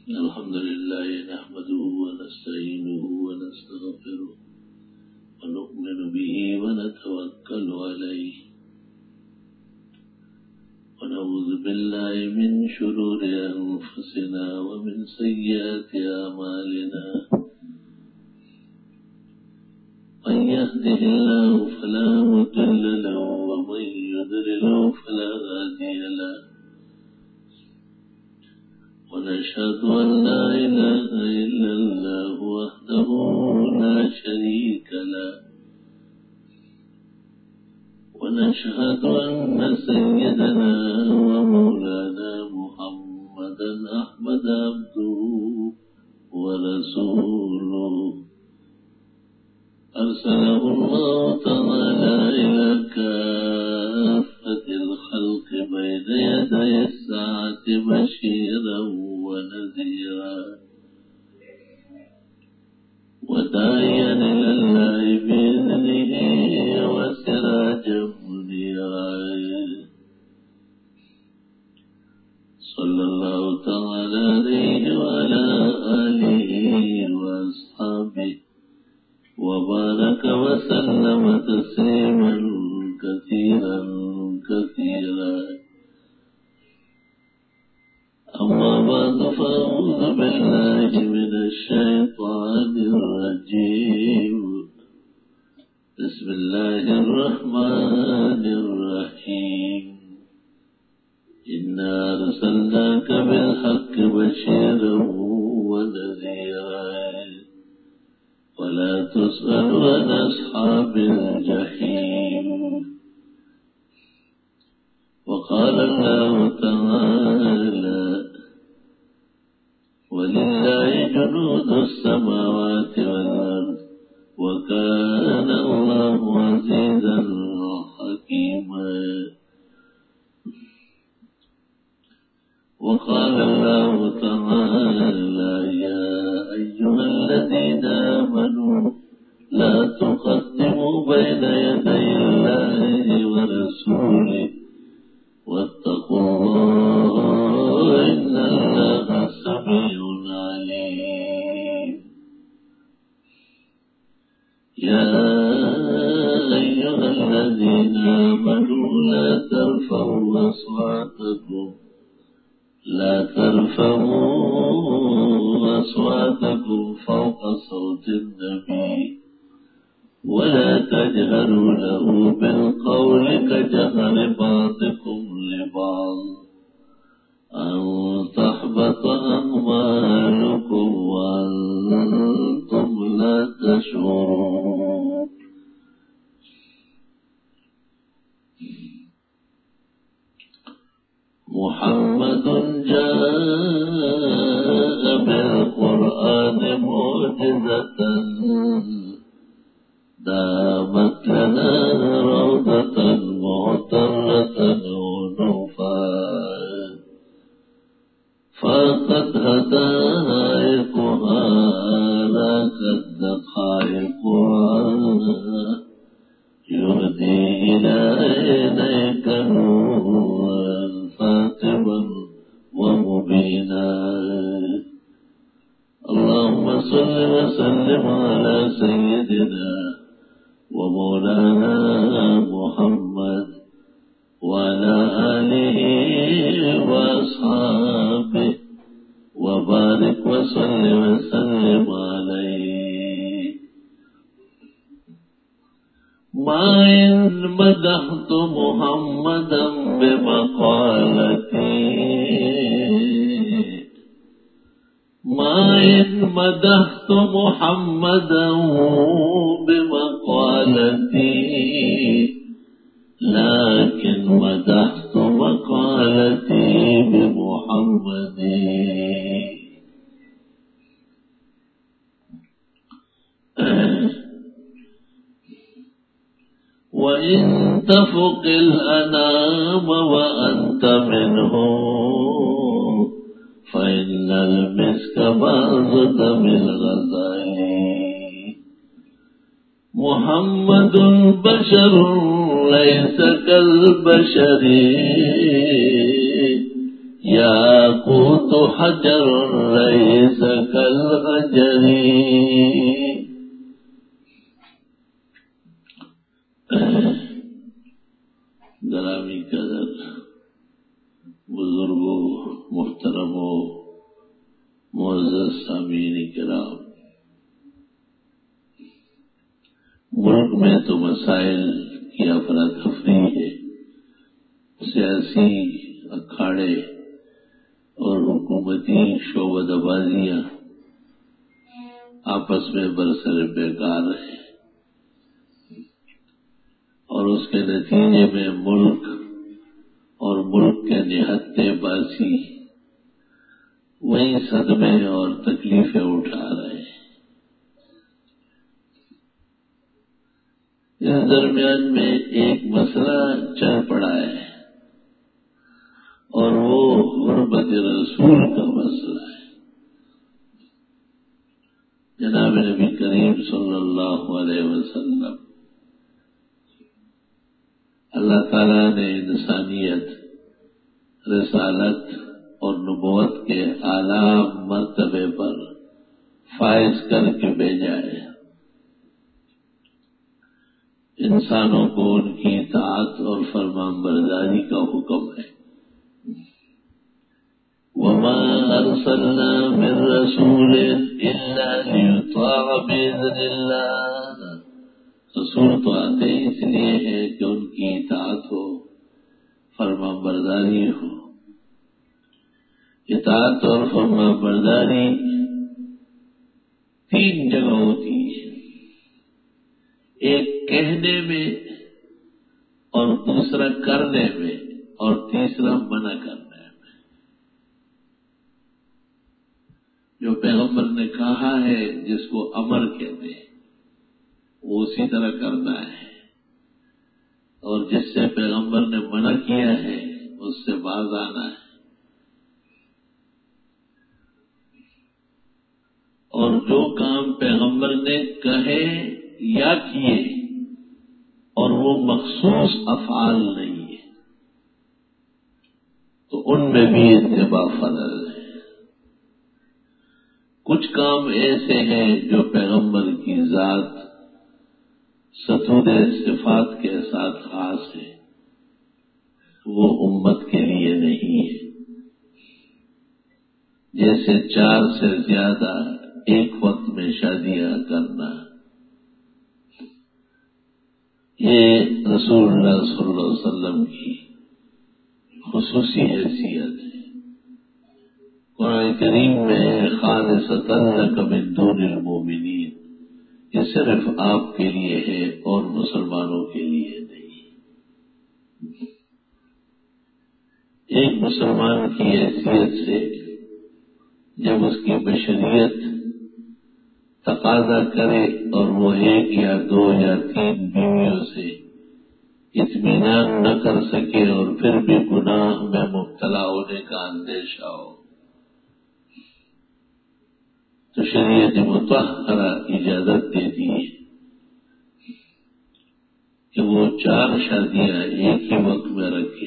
الحمد لله نحمده ونستعينه ونستغفره ونؤمن به ونتوكل عليه ونعوذ بالله من شرور أنفسنا ومن سيئات أعمالنا من يهده الله فلا مضل له ومن يضلل فلا هادي له ونشهد أن لا إله إلا الله وحده لا شريك له ونشهد أن سيدنا ومولانا محمدا أحمد عبده ورسوله أرسله الله تعالى إلى كافة الخلق بين يدي الساعة بشيرا ونذيرا وداعيا إلى الله بإذنه وسراجا منيرا صلى الله تعالى عليه وعلى آله وأصحابه وبارك وسلم تسليما كثيرا كثيرا أما بعد فأعوذ بالله من الشيطان الرجيم بسم الله الرحمن الرحيم إنا أرسلناك بالحق بشيرا ونذيرا ولا تسأل عن أصحاب الجحيم وقال الله تعالى ولله جنود السماوات والأرض وكان الله عزيزا حكيما وقال الله تعالى يا أيها الذين آمنوا لا تقدموا بين يدي الله ورسوله واتقوا الله إن الله سميع عليم يا أيها الذين آمنوا لا ترفعوا أصواتكم فوق صوت النبي ولا تجهروا له بالقول كجهر بعضكم لبعض أن تحبط أعمالكم وأنتم لا تشعرون محمد جاء بالقرآن معجزة دامت لنا روضة معترة عنفا فقد هدائقها لاكت دقائقها يهدي إلى عينيك نورا فاتبا ومبينا اللهم صل وسلم على سيدنا ومولانا محمد وعلى آله وأصحابه وبارك وسلم عليه ما إن مدحت محمدا بمقالتي ما إن مدحت محمدا بمقالتي لكن مدحت مقالتي بمحمد وإن تفق الأنام وأنت منهم فإن المسك بعض دم الغزال محمد بشر ليس كالبشر یاقوت حجر لیس کالحجر. گرامی قدر بزرگوں، محترموں، معزز سامعین کرام، ملک میں تو مسائل کی افراتفری ہے، سیاسی اکھاڑے اور حکومتی شعبہ بازیاں آپس میں برسر بیکار ہیں، اور اس کے نتیجے میں ملک اور ملک کے نہتے باسی وہی صدمے اور تکلیفیں اٹھا رہے ہیں. اس درمیان میں ایک مسئلہ چل پڑا ہے اور وہ غربت رسول کا مسئلہ ہے. جناب نبی کریم صلی اللہ علیہ وسلم، اللہ تعالیٰ نے انسانیت، رسالت اور نبوت کے اعلیٰ مرتبے پر فائز کر کے بھیجا ہے. انسانوں کو ان کی اطاعت اور فرمان برداری کا حکم ہے. وما ارسلنا من رسول الا ليطاع باذن اللہ. رسول تو آتے اس لیے ہے کہ ان کی اطاعت ہو، فرمان برداری ہو. اطاعت اور فرمان برداری تین جگہ ہوتی ہے، ایک کہنے میں، اور دوسرا کرنے میں، اور تیسرا منع کرنے میں. جو پیغمبر نے کہا ہے جس کو امر کہتے ہیں وہ اسی طرح کرنا ہے، اور جس سے پیغمبر نے منع کیا ہے اس سے باز آنا ہے. اور جو کام پیغمبر نے کہے یا کیے اور وہ مخصوص افعال نہیں ہے تو ان میں بھی اتباع فضل ہے. کچھ کام ایسے ہیں جو پیغمبر کی ذات ستور صفات کے ساتھ خاص ہے، وہ امت کے لیے نہیں ہے. جیسے 4 سے زیادہ ایک وقت میں شادیاں کرنا، یہ رسول اللہ صلی اللہ علیہ وسلم کی خصوصی حیثیت ہے. قرآن کریم میں خالصۃ لک من دون المؤمنین، یہ صرف آپ کے لیے ہے اور مسلمانوں کے لیے نہیں. ایک مسلمان کی حیثیت سے جب اس کی بشریت تقاضا کرے اور وہ 1 یا 2 یا 3 بیویوں سے اطمینان نہ کر سکے اور پھر بھی گناہ میں مبتلا ہونے کا اندیشہ ہو، تو شریعت مطہرہ اجازت دیتی ہے کہ وہ 4 شادیاں ایک ہی وقت میں رکھے،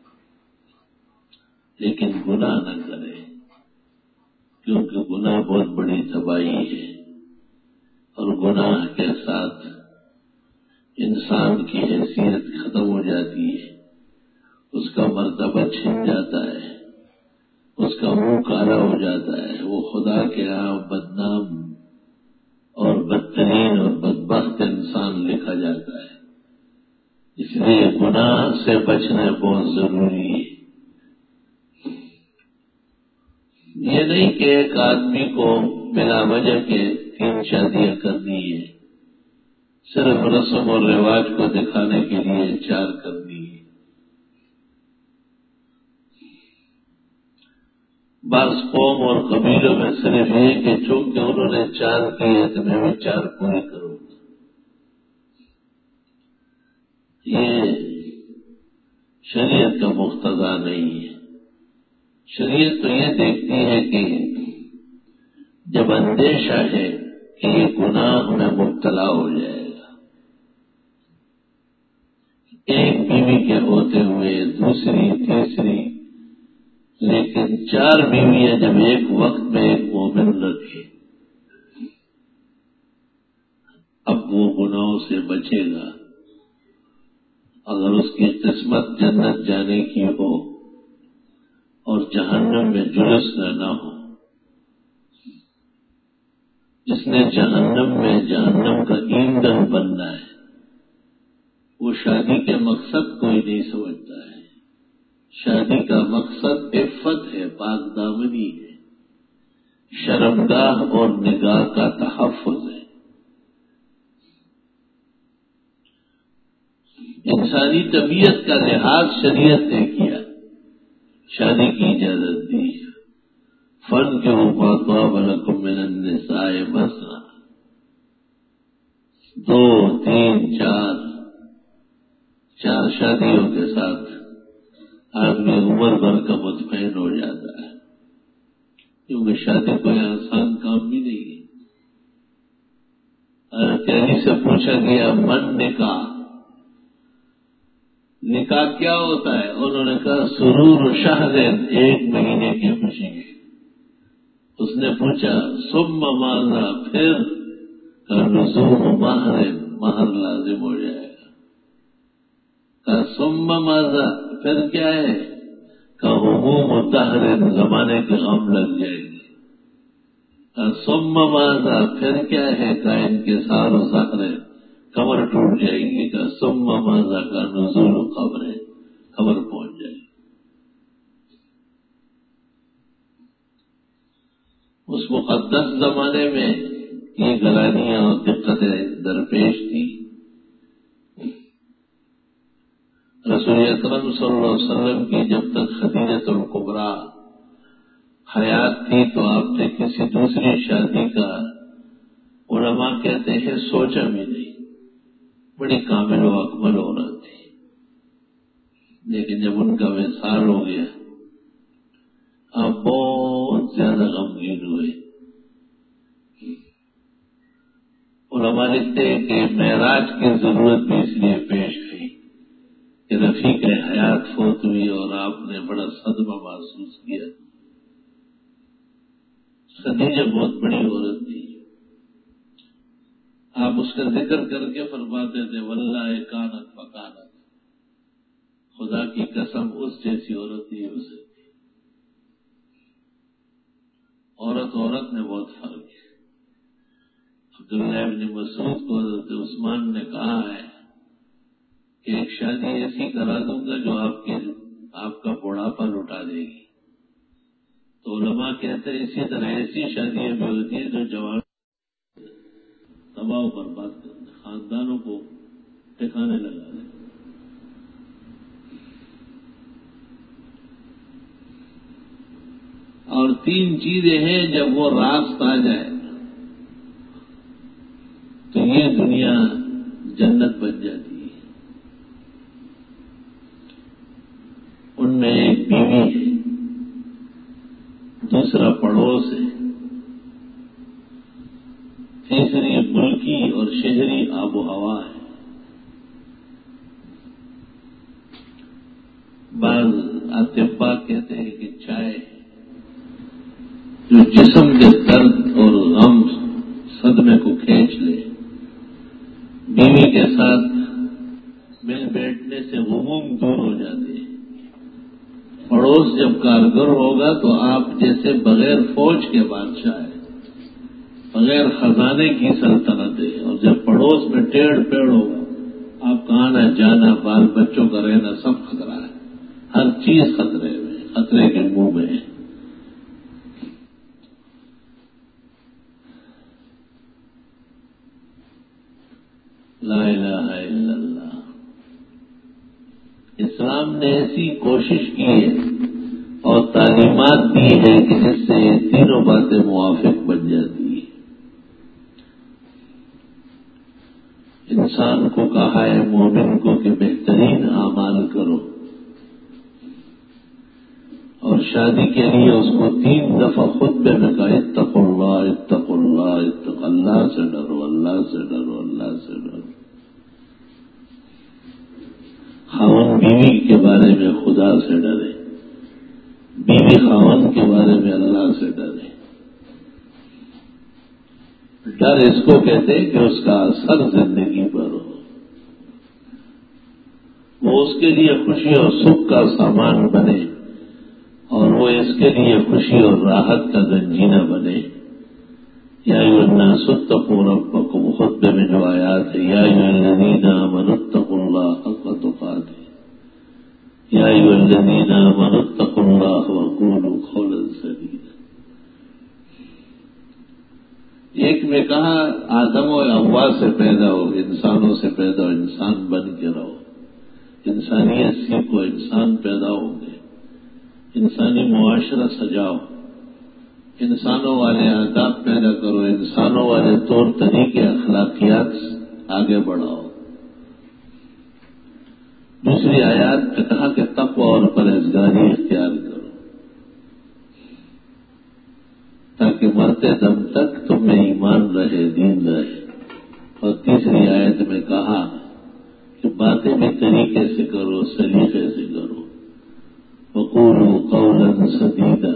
لیکن گناہ نہ کرے، کیونکہ گناہ بہت بڑی تباہی ہے، اور گناہ کے ساتھ انسان کی حیثیت ختم ہو جاتی ہے، اس کا مرتبہ چھن جاتا ہے، اس کا منہ کالا ہو جاتا ہے، وہ خدا کے ہاں بدنام اور بدترین اور بدبخت انسان لکھا جاتا ہے. اس لیے گناہ سے بچنا بہت ضروری ہے. یہ نہیں کہ ایک آدمی کو بلا وجہ کے 3 شادیاں کرنی ہے، صرف رسم اور رواج کو دکھانے کے لیے 4 کرنی ہے. بعض قوم اور قبیلوں میں صرف یہ کہ چونکہ انہوں نے 4 کیے تو میں بھی 4 پورے کروں گا. یہ شریعت کا مقتضا نہیں ہے. شریعت تو یہ دیکھتی ہے کہ جب اندیشہ ہے کہ یہ گناہ میں مبتلا ہو جائے گا، ایک بیوی کے ہوتے ہوئے دوسری تیسری لیکن 4 بیویاں جب ایک وقت میں ایک مومن رکھے، اب وہ گناہوں سے بچے گا۔ اگر اس کی قسمت جنت جانے کی ہو اور جہنم میں جلسنا نہ ہو، جس نے جہنم میں جہنم کا ایندھن بننا ہے، وہ شادی کے مقصد کوئی نہیں سمجھتا ہے۔ شادی کا مقصد عفت ہے، پاک دامنی ہے، شرمگاہ اور نگاہ کا تحفظ ہے۔ انسانی طبیعت کا لحاظ شریعت نے کیا، شادی کی اجازت دی۔ فن کے اوپر لکم من النساء مثنی، 2 3 4 شادیوں کے ساتھ آدمی عمر بھر کا مطمئن ہو جاتا ہے، کیونکہ شادی کوئی آسان کام بھی نہیں ہے۔ حضرت علی سے پوچھا گیا من نکاح کیا ہوتا ہے؟ انہوں نے کہا سرور شہر، 1 مہینے کی خوشی۔ اس نے پوچھا ثم ماذا، پھر لزوم مہر لازم ہو جائے گا۔ کہا ثم ماذا، پھر کیا ہے؟ کہ هموم دہر، زمانے کے غم لگ جائیں گے۔ کہا ثم ماذا، پھر کیا ہے؟ کہ انکسار و ظہر، کمر ٹوٹ جائے گی۔ کہا ثم ماذا، کا نزول و قبر، قبر پہنچ جائے گی۔ اس مقدس زمانے میں یہ گلانیاں اور دقتیں درپیش تھی۔ رسول اکرم صلی اللہ علیہ وسلم کی جب تک خدیجہ الکبریٰ حیات تھی تو آپ نے کسی دوسری شادی کا، علماء کہتے ہیں، سوچا بھی نہیں۔ بڑی کامل و اکمل عورت تھی، لیکن جب ان کا وصال ہو گیا آپ بہت زیادہ غمگین ہوئے۔ علماء لکھتے ہیں کہ معراج کی ضرورت بھی اس لیے پیش آئی کہ رفیق حیات فوت ہوئی اور آپ نے بڑا صدمہ محسوس کیا۔ خدیجہ بہت بڑی عورت تھی، آپ اس کا ذکر کر کے فرماتے تھے واللہ کانت فکانت، خدا کی قسم اس جیسی عورت نہیں ہو سکتی۔ عورت میں بہت فرق ہے۔ عبداللہ ابن مسعود کو حضرت عثمان نے کہا ہے کہ ایک شادی ایسی کرا دوں گا جو آپ کا بڑھاپا لٹا دے گی۔ تو علماء کہتے ہیں اسی طرح ایسی شادیاں بھی ہوتی ہیں جو جوان تباہ و برباد کرتے، خاندانوں کو ٹھکانے لگا دیں۔ اور 3 چیزیں ہیں جب وہ راست آ جائے تو یہ دنیا جنت بن جاتی ہے۔ ان میں ایک بیوی ہے، دوسرا پڑوس ہے، تیسری ملکی اور شہری آب و ہوا ہے۔ بعض اطباء کہتے ہیں کہ چائے جو جسم کے درد اور غم صدمے کو کھینچ لے، بیوی کے ساتھ مل بیٹھنے سے غموم دور ہو جاتے ہیں۔ پڑوس جب کارگر ہوگا تو آپ جیسے بغیر فوج کے بادشاہ ہیں، بغیر خزانے کی سلطنت ہے، اور جب پڑوس میں ٹیڑھ پیڑ ہوگا آپ کا آنا جانا بال بچوں کا رہنا سب خطرہ ہے، ہر چیز خطرے میں، خطرے کے منہ میں ہے۔ لا الہ الا اللہ۔ اسلام نے ایسی کوشش کی ہے اور تعلیمات دی ہے کہ جس سے یہ تینوں باتیں موافق بن جاتی ہیں۔ انسان کو کہا ہے مومن کو کہ بہترین اعمال کرو، اور شادی کے لیے اس کو 3 دفعہ خطبے میں کہا اتقوا اللہ اتقوا اللہ اتقوا، اللہ سے ڈرو، اللہ سے ڈرو، اللہ سے ڈرو۔ خاوند بیوی کے بارے میں خدا سے ڈرے، بیوی خاوند کے بارے میں اللہ سے ڈرے. ڈر اس کو کہتے ہیں کہ اس کا اثر زندگی پر ہو، وہ اس کے لیے خوشی اور سکھ کا سامان بنے اور وہ اس کے لیے خوشی اور راحت کا گنجینہ بنے. یا ایھا الناس اتقوا ربکم، خطبے میں جو آیات ہے، یا ایھا الذین آمنوا اتقوا اللہ حق تقاتہ، یا ایھا الذین آمنوا اتقوا اللہ وقولوا قولا سدیدا. ایک میں کہا آدم و حوا سے پیدا ہو، انسانوں سے پیدا ہو، انسان بن کے رہو، انسانیت سیکھو، انسان پیدا ہوں گے، انسانی معاشرہ سجاؤ، انسانوں والے آداب پیدا کرو، انسانوں والے طور طریقے اخلاقیات آگے بڑھاؤ. دوسری آیات میں کہا کہ تقوی اور پرہیزگاری اختیار کرو تاکہ مرتے دم تک تم میں ایمان رہے، دین رہے. اور تیسری آیت میں کہا کہ باتیں بھی طریقے سے کرو، سلیقے سے کرو. وقولوا قولا سدیدا،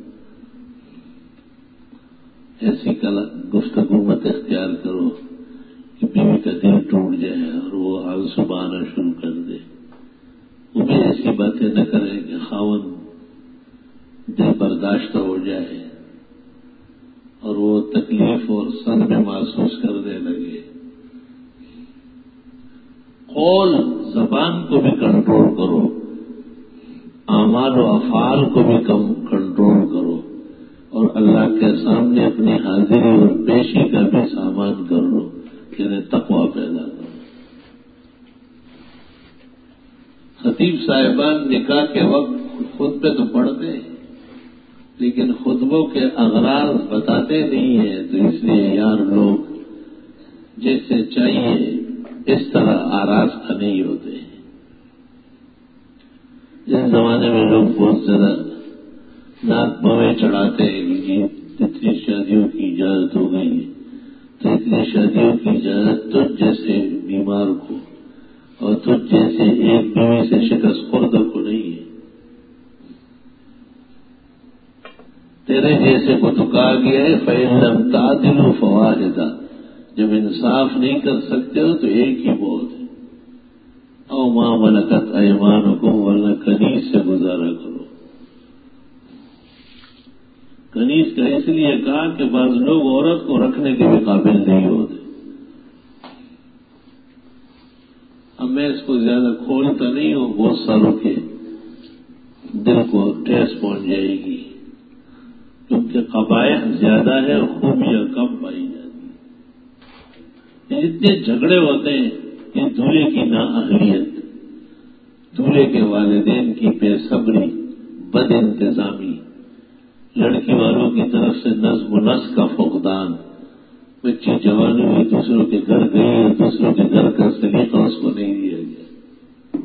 ایسی گفتگو مت اختیار کرو کہ بیوی کا دل ٹوٹ جائے اور وہ آنسو بہانا شروع کر دے. وہ بھی ایسی باتیں نہ کرے کہ خاوند دل برداشتہ ہو جائے اور وہ تکلیف اور صدمے محسوس کرنے لگے. قول، زبان کو بھی کنٹرول کرو، اعمال و افعال کو بھی کنٹرول کرو، اور اللہ کے سامنے اپنی حاضری اور پیشی کا بھی سامان کر لو، یعنی تقوی پیدا کرو. خطیب صاحبان نکاح کے وقت خطبے تو پڑھتے ہیں لیکن خطبوں کے اغراض بتاتے نہیں ہیں، تو اس لیے یار لوگ جیسے چاہیے اس طرح آراستہ نہیں ہوتے. جس زمانے میں لوگ بہت زیادہ نعت بویں چڑھاتے ہیں کہ اتنی شادیوں کی اجازت ہو گئی، تو اتنی شادیوں کی اجازت تجھ جیسے بیمار کو اور تجھ جیسے ایک بیوی سے شکست خوردہ کو نہیں ہے. تیرے جیسے کو تو کہا گیا ہے فَإِن لَّمْ تَعْدِلُوا فَوَاحِدَةً، جب انصاف نہیں کر سکتے ہو تو ایک ہی بہت ہے. او ما ملکت ایمانکم، ورنہ کنیز سے گزارا کرو. کنیز کا اس لیے کہا کہ بعض لوگ عورت کو رکھنے کے بھی قابل نہیں ہوتے. اب میں اس کو زیادہ کھولتا نہیں ہوں، بہت سالوں کے دل کو ٹھیس پہنچ جائے گی، کیونکہ قبائح زیادہ ہے اور خوبیاں کم پائی جاتی ہیں. اتنے جھگڑے ہوتے ہیں کہ دولہے کی نااہلیت، دولہے کے والدین کی بے صبری، بد انتظامی، لڑکی والوں کی طرف سے نظم و نسق کا فقدان، بچی جوانی ہوئی دوسروں کے گھر گئی اور دوسروں کے گھر کا سلیقہ اس کو نہیں دیا گیا،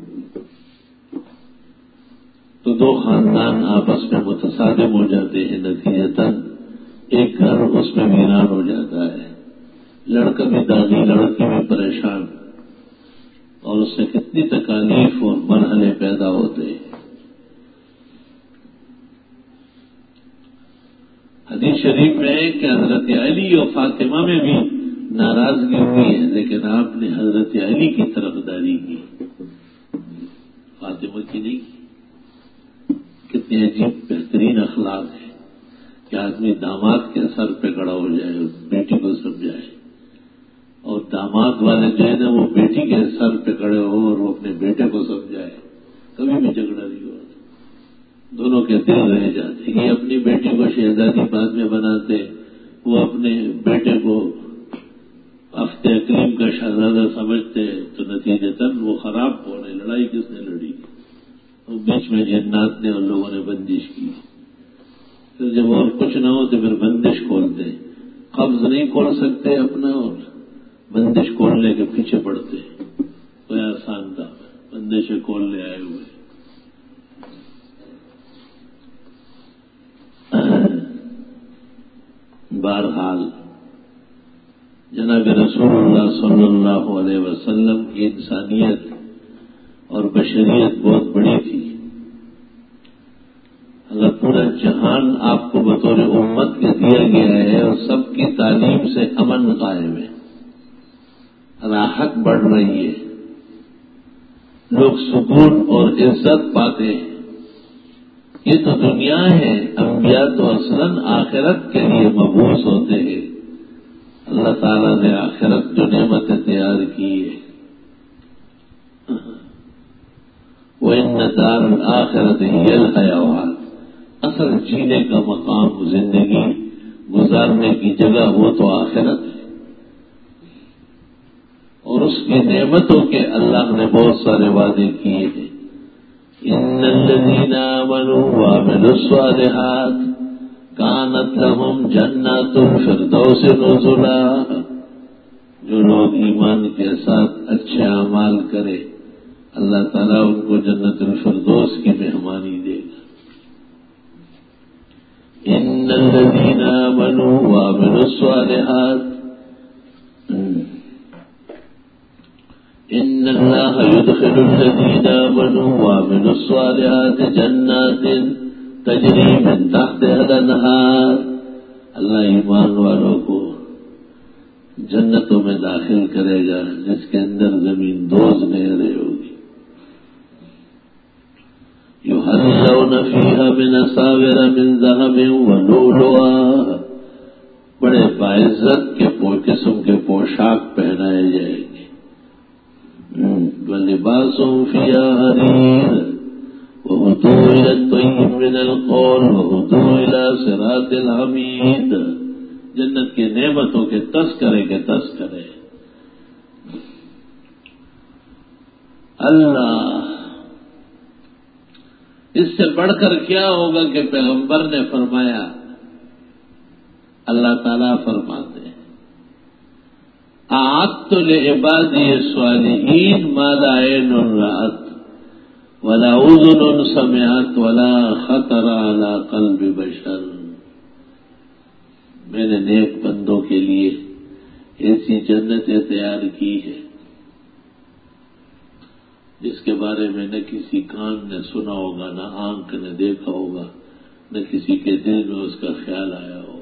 تو دو خاندان آپس میں متصادم ہو جاتے ہیں. نتیجتاً ایک گھر اس میں ویران ہو جاتا ہے. لڑکا بھی داغی، لڑکی بھی پریشان، اور اس سے کتنی تکالیف اور مرحلے پیدا ہوتے ہیں. حدیث شریف میں ہے کہ حضرت علی اور فاطمہ میں بھی ناراضگی ہوئی ہے، لیکن آپ نے حضرت علی کی طرفداری کی، فاطمہ کی نہیں کی. کتنی عجیب بہترین اخلاق ہے کہ آدمی داماد کے سر پہ کھڑا ہو جائے اور بیٹی کو سمجھائے، اور داماد والے جو ہے نا وہ بیٹی کے سر پہ کھڑے ہو اور وہ اپنے بیٹے کو سمجھائے. کبھی بھی جھگڑا نہیں ہوا، دونوں کے دل رہ جاتے. یہ اپنی بیٹی کو شہزادی بعد میں بناتے، وہ اپنے بیٹے کو افت اقلیم کا شہزادہ سمجھتے، تو نتیجتاً وہ خراب ہونے. لڑائی کس نے لڑی؟ وہ بیچ میں جنات نے اور لوگوں نے بندش کی. پھر جب اور کچھ نہ ہو تو پھر بندش کھولتے. قبض نہیں کھول سکتے اپنا اور بندش کھولنے کے پیچھے پڑتے. کوئی آسان تھا بندشیں کھولنے آئے ہوئے. بہرحال جناب رسول اللہ صلی اللہ علیہ وسلم کی انسانیت اور بشریت بہت بڑی تھی. اگر جہان آپ کو بطور امت کے دیا گیا ہے اور سب کی تعلیم سے امن قائم ہے، راحت بڑھ رہی ہے، لوگ سکون اور عزت پاتے ہیں۔ یہ تو دنیا ہے، انبیاء تو اصلاً آخرت کے لیے مبعوث ہوتے ہیں۔ اللہ تعالیٰ نے آخرت جو نعمتیں تیار کی ہے، وَإِنَّ دَارَ الْآخِرَةِ هِيَ الْحَيَوَانُ، اصل جینے کا مقام، زندگی گزارنے کی جگہ وہ تو آخرت ہے، اور اس کی نعمتوں کے اللہ نے بہت سارے وعدے کیے ہیں۔ إِنَّ الَّذِينَ آمَنُوا وَعَمِلُوا الصَّالِحَاتِ كَانَتْ لَهُمْ جَنَّاتُ الْفِرْدَوْسِ نُزُلًا، جو لوگ ایمان کے ساتھ اچھے اعمال کرے اللہ تعالیٰ ان کو جنت الفردوس کی مہمانی دے گا۔ إِنَّ الَّذِينَ آمَنُوا وَعَمِلُوا الصَّالِحَاتِ إِنَّ اللَّهَ يُدْخِلُ الَّذِينَ آمَنُوا وَعَمِلُوا الصَّالِحَاتِ جَنَّاتٍ تَجْرِي مِن تَحْتِهَا الْأَنْهَارُ، اللہ ایمان والوں کو جنتوں میں داخل کرے گا جس کے اندر زمین دوز نہریں ہوگی۔ يُحَلَّوْنَ فِيهَا مِنْ أَسَاوِرَ مِنْ ذَهَبٍ وَلُؤْلُؤًا، بڑے باعزت کے قسم کے پوشاک پہنائے جائیں گے۔ وَلِبَاسُهُمْ فِيهَا حَرِيرٌ وَهُدُوا إِلَى الطَّيِّبِ مِنَ الْقَوْلِ وَهُدُوا إِلَى صِرَاطِ الْحَمِيدِ، جنت کی نعمتوں کے تذکرے کے تذکرے۔ اللہ، اس سے بڑھ کر کیا ہوگا کہ پیغمبر نے فرمایا، اللہ تعالیٰ فرماتے ہیں أعدت لعبادي الصالحين ما لا عين رأت ولا أذن سمعت ولا خطر على قلب بشر، میں نے نیک بندوں کے لیے ایسی جنتیں تیار کی ہے جس کے بارے میں نہ کسی کان نے سنا ہوگا، نہ آنکھ نے دیکھا ہوگا، نہ کسی کے دل میں اس کا خیال آیا ہوگا۔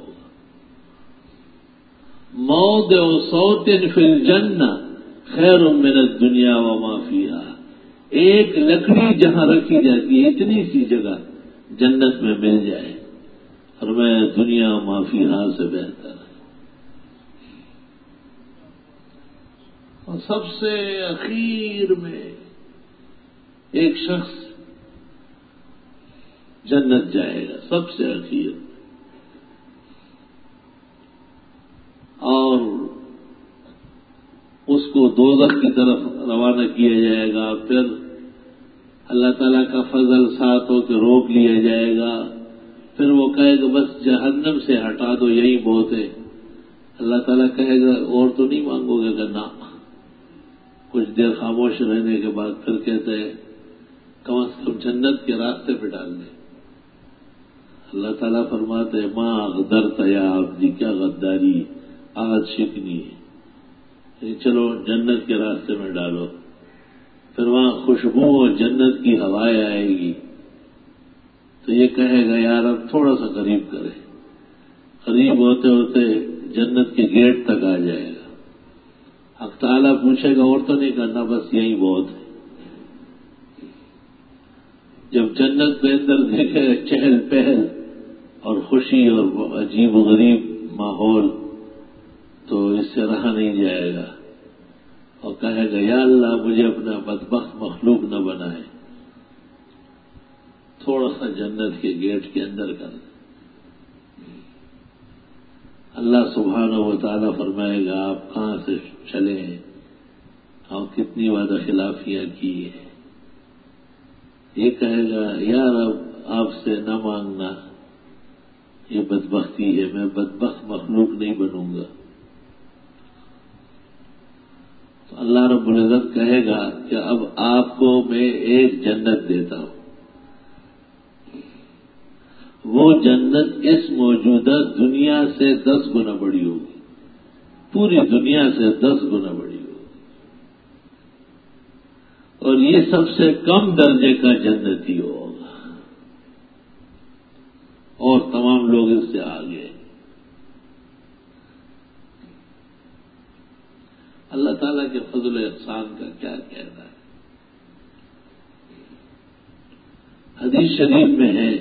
موضع صوت فی الجنہ خیر من الدنیا وما فیہا، ایک لکڑی جہاں رکھی جاتی ہے اتنی سی جگہ جنت میں مل جائے، اور میں دنیا ما فیہا سے بہتر ہے۔ اور سب سے اخیر میں ایک شخص جنت جائے گا، سب سے اخیر، اور اس کو دوزخ کی طرف روانہ کیا جائے گا، پھر اللہ تعالیٰ کا فضل ساتھ ہو کہ روک لیا جائے گا، پھر وہ کہے گا بس جہنم سے ہٹا دو یہی بہت ہے۔ اللہ تعالیٰ کہے گا اور تو نہیں مانگو گے؟ کہ نہ۔ کچھ دیر خاموش رہنے کے بعد پھر کہتے ہیں کم از کم جنت کے راستے پہ ڈال دیں۔ اللہ تعالیٰ فرماتے ہیں ماں غدرت یا عبدی، کیا غداری، آج شکنی ہے، چلو جنت کے راستے میں ڈالو۔ پھر وہاں خوشبو اور جنت کی ہوائیں آئے گی تو یہ کہے گا یار اب تھوڑا سا قریب کرے، قریب ہوتے ہوتے جنت کے گیٹ تک آ جائے گا۔ حق تعالیٰ پوچھے گا اور تو نہیں کرنا، بس یہی بہت ہے۔ جب جنت کے اندر دیکھے چہل پہل اور خوشی اور عجیب و غریب ماحول تو اس سے رہا نہیں جائے گا، اور کہے گا یا اللہ مجھے اپنا بدبخت مخلوق نہ بنائے، تھوڑا سا جنت کے گیٹ کے اندر کر دے۔ اللہ سبحانہ و تعالیٰ فرمائے گا آپ کہاں سے چلے ہیں اور کتنی وعدہ خلافیاں کی ہے۔ یہ کہے گا یا رب آپ سے نہ مانگنا یہ بدبختی ہے، میں بدبخت مخلوق نہیں بنوں گا۔ تو اللہ رب العزت کہے گا کہ اب آپ کو میں ایک جنت دیتا ہوں، وہ جنت اس موجودہ دنیا سے 10 گنا بڑی ہوگی، پوری دنیا سے 10 گنا بڑی ہوگی، اور یہ سب سے کم درجے کا جنتی ہوگا، اور تمام لوگ اس سے آگے. اللہ تعالیٰ کے فضل و احسان کا کیا کہنا ہے. حدیث شریف میں ہے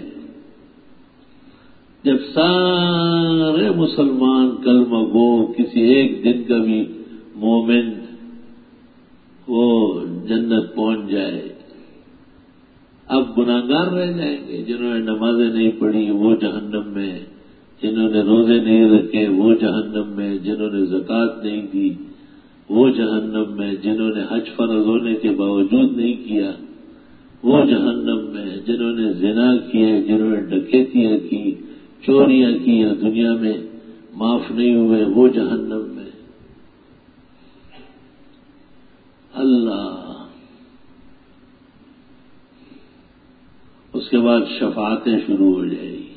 جب سارے مسلمان کلمہ گو کسی ایک دن کا بھی مومن وہ جنت پہنچ جائے، اب گناہگار رہ جائیں گے. جنہوں نے نمازیں نہیں پڑھی وہ جہنم میں، جنہوں نے روزے نہیں رکھے وہ جہنم میں، جنہوں نے زکوٰۃ نہیں دی وہ جہنم میں، جنہوں نے حج فرض ہونے کے باوجود نہیں کیا وہ جہنم میں، جنہوں نے زنا کیے، جنہوں نے ڈکیتیاں کی، چوریاں کی یا دنیا میں معاف نہیں ہوئے وہ جہنم میں. اللہ. اس کے بعد شفاعتیں شروع ہو جائیں گی.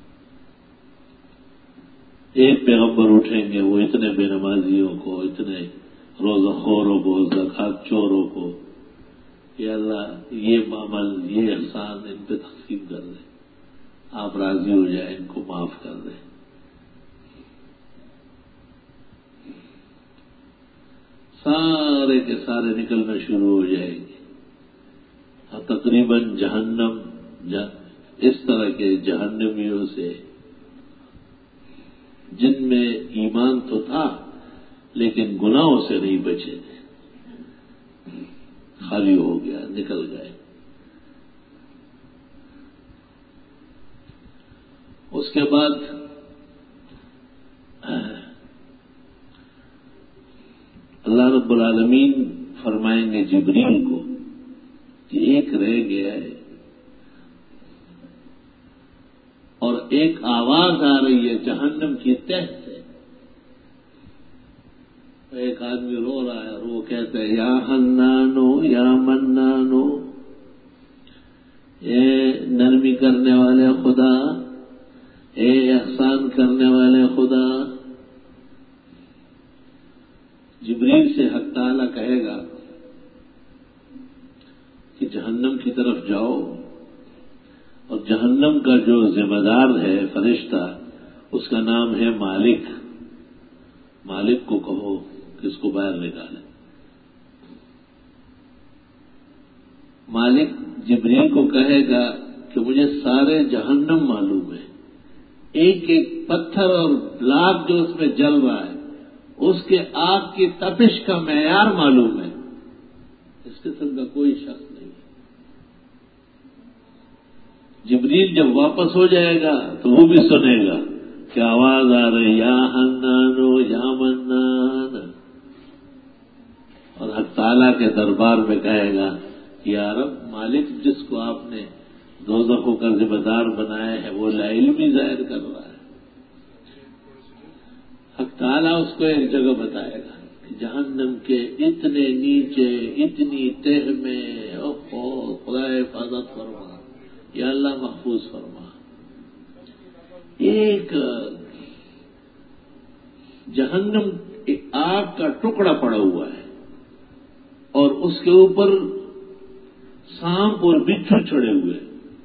ایک پیغمبر اٹھیں گے، وہ اتنے بے نمازیوں کو، اتنے روزہ خوروں کو، زکات چوروں کو، یا اللہ یہ معامل یہ احسان ان پہ تقسیم کر دیں، آپ راضی ہو جائیں، ان کو معاف کر دیں. سارے کے سارے نکلنا شروع ہو جائیں گے. تقریباً جہنم اس طرح کے جہنمیوں سے جن میں ایمان تو تھا لیکن گناہوں سے نہیں بچے تھے، خالی ہو گیا، نکل گئے. اس کے بعد اللہ رب العالمین فرمائیں گے جبریل کو کہ ایک رہ گیا ہے اور ایک آواز آ رہی ہے جہنم کی تہ سے. ایک آدمی رو رہا ہے اور وہ کہتا ہے یا حنانو یا منانو، اے نرمی کرنے والے خدا، اے احسان کرنے والے خدا. جبریل سے حق تعالیٰ کہے گا کہ جہنم کی طرف جاؤ، اور جہنم کا جو ذمہ دار ہے فرشتہ اس کا نام ہے مالک. مالک کو کہو کہ اس کو باہر نکالے. مالک جبریل کو کہے گا کہ مجھے سارے جہنم معلوم ہے، ایک ایک پتھر اور بلاک جو اس میں جل رہا ہے اس کے آگ کی تپش کا معیار معلوم ہے. اس قسم کا کوئی شخص نہیں. جبریل جب واپس ہو جائے گا تو وہ بھی سنے گا کہ آواز آ رہی یا حنانو یا منان، اور حق تعالیٰ کے دربار میں کہے گا یا رب، مالک جس کو آپ نے دوزخوں کا ذمہ دار بنایا ہے وہ لا علمی ظاہر کر رہا ہے. حق تعالیٰ اس کو ایک جگہ بتائے گا کہ جہنم کے اتنے نیچے اتنی تہ میں، اوہ خدا حفاظت فرما، یا اللہ محفوظ فرما. ایک جہنم آگ کا ٹکڑا پڑا ہوا ہے اور اس کے اوپر سانپ اور بچھو چڑھے ہوئے.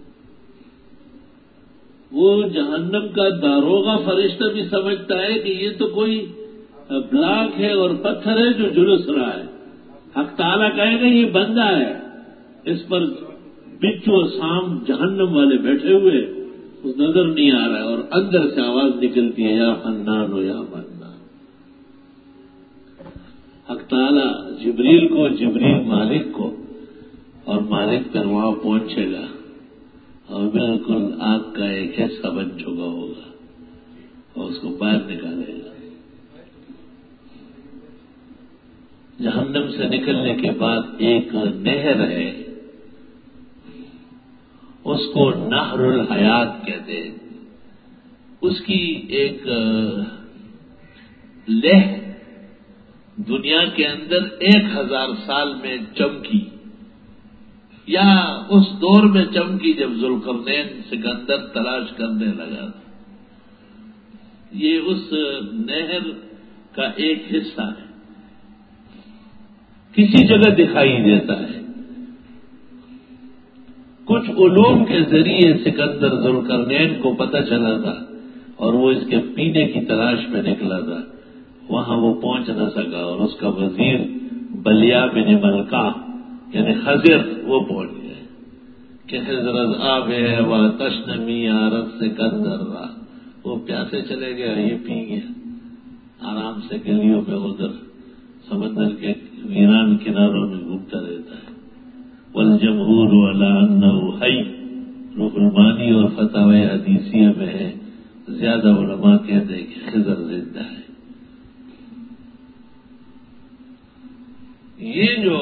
وہ جہنم کا داروغہ فرشتہ بھی سمجھتا ہے کہ یہ تو کوئی بلاک ہے اور پتھر ہے جو جلس رہا ہے. حق تعالیٰ کہے گا یہ بندہ ہے، اس پر بچھو اور سانپ جہنم والے بیٹھے ہوئے، وہ نظر نہیں آ رہا ہے، اور اندر سے آواز نکلتی ہے یا حنان و یا منان. حق تعالیٰ جبریل کو، جبریل مالک کو، اور مالک پر وہاں پہنچے گا اور بالکل آگ کا ایک حصہ بن چکا ہوگا اور اس کو باہر نکالے گا. جہنم سے نکلنے کے بعد ایک نہر ہے، اس کو نہر الحیات کہتے ہیں. اس کی ایک لہ دنیا کے اندر 1000 سال میں چمکی، یا اس دور میں چمکی جب ذوالقرنین سکندر تلاش کرنے لگا. یہ اس نہر کا ایک حصہ ہے، کسی جگہ دکھائی دیتا ہے. کچھ علوم کے ذریعے سکندر ذوالقرنین کو پتہ چلا تھا اور وہ اس کے پینے کی تلاش میں نکلا تھا، وہاں وہ پہنچ نہ سکا اور اس کا وزیر بلیا بن ملکہ یعنی خضر وہ پہنچ گئے کہ حضرت آب ہے وہ تشنمی عارت سکندر رہا، وہ پیاسے چلے گئے اور یہ پی گیا، آرام سے گلیوں میں ادھر سمندر کے ویران کناروں میں گھومتا رہتا ہے۔ والجمہور علی انہ حی، روح المانی اور فتاوی حدیثیہ میں ہے، زیادہ علماء کہتے ہیں کہ خضر زندہ ہے۔ یہ جو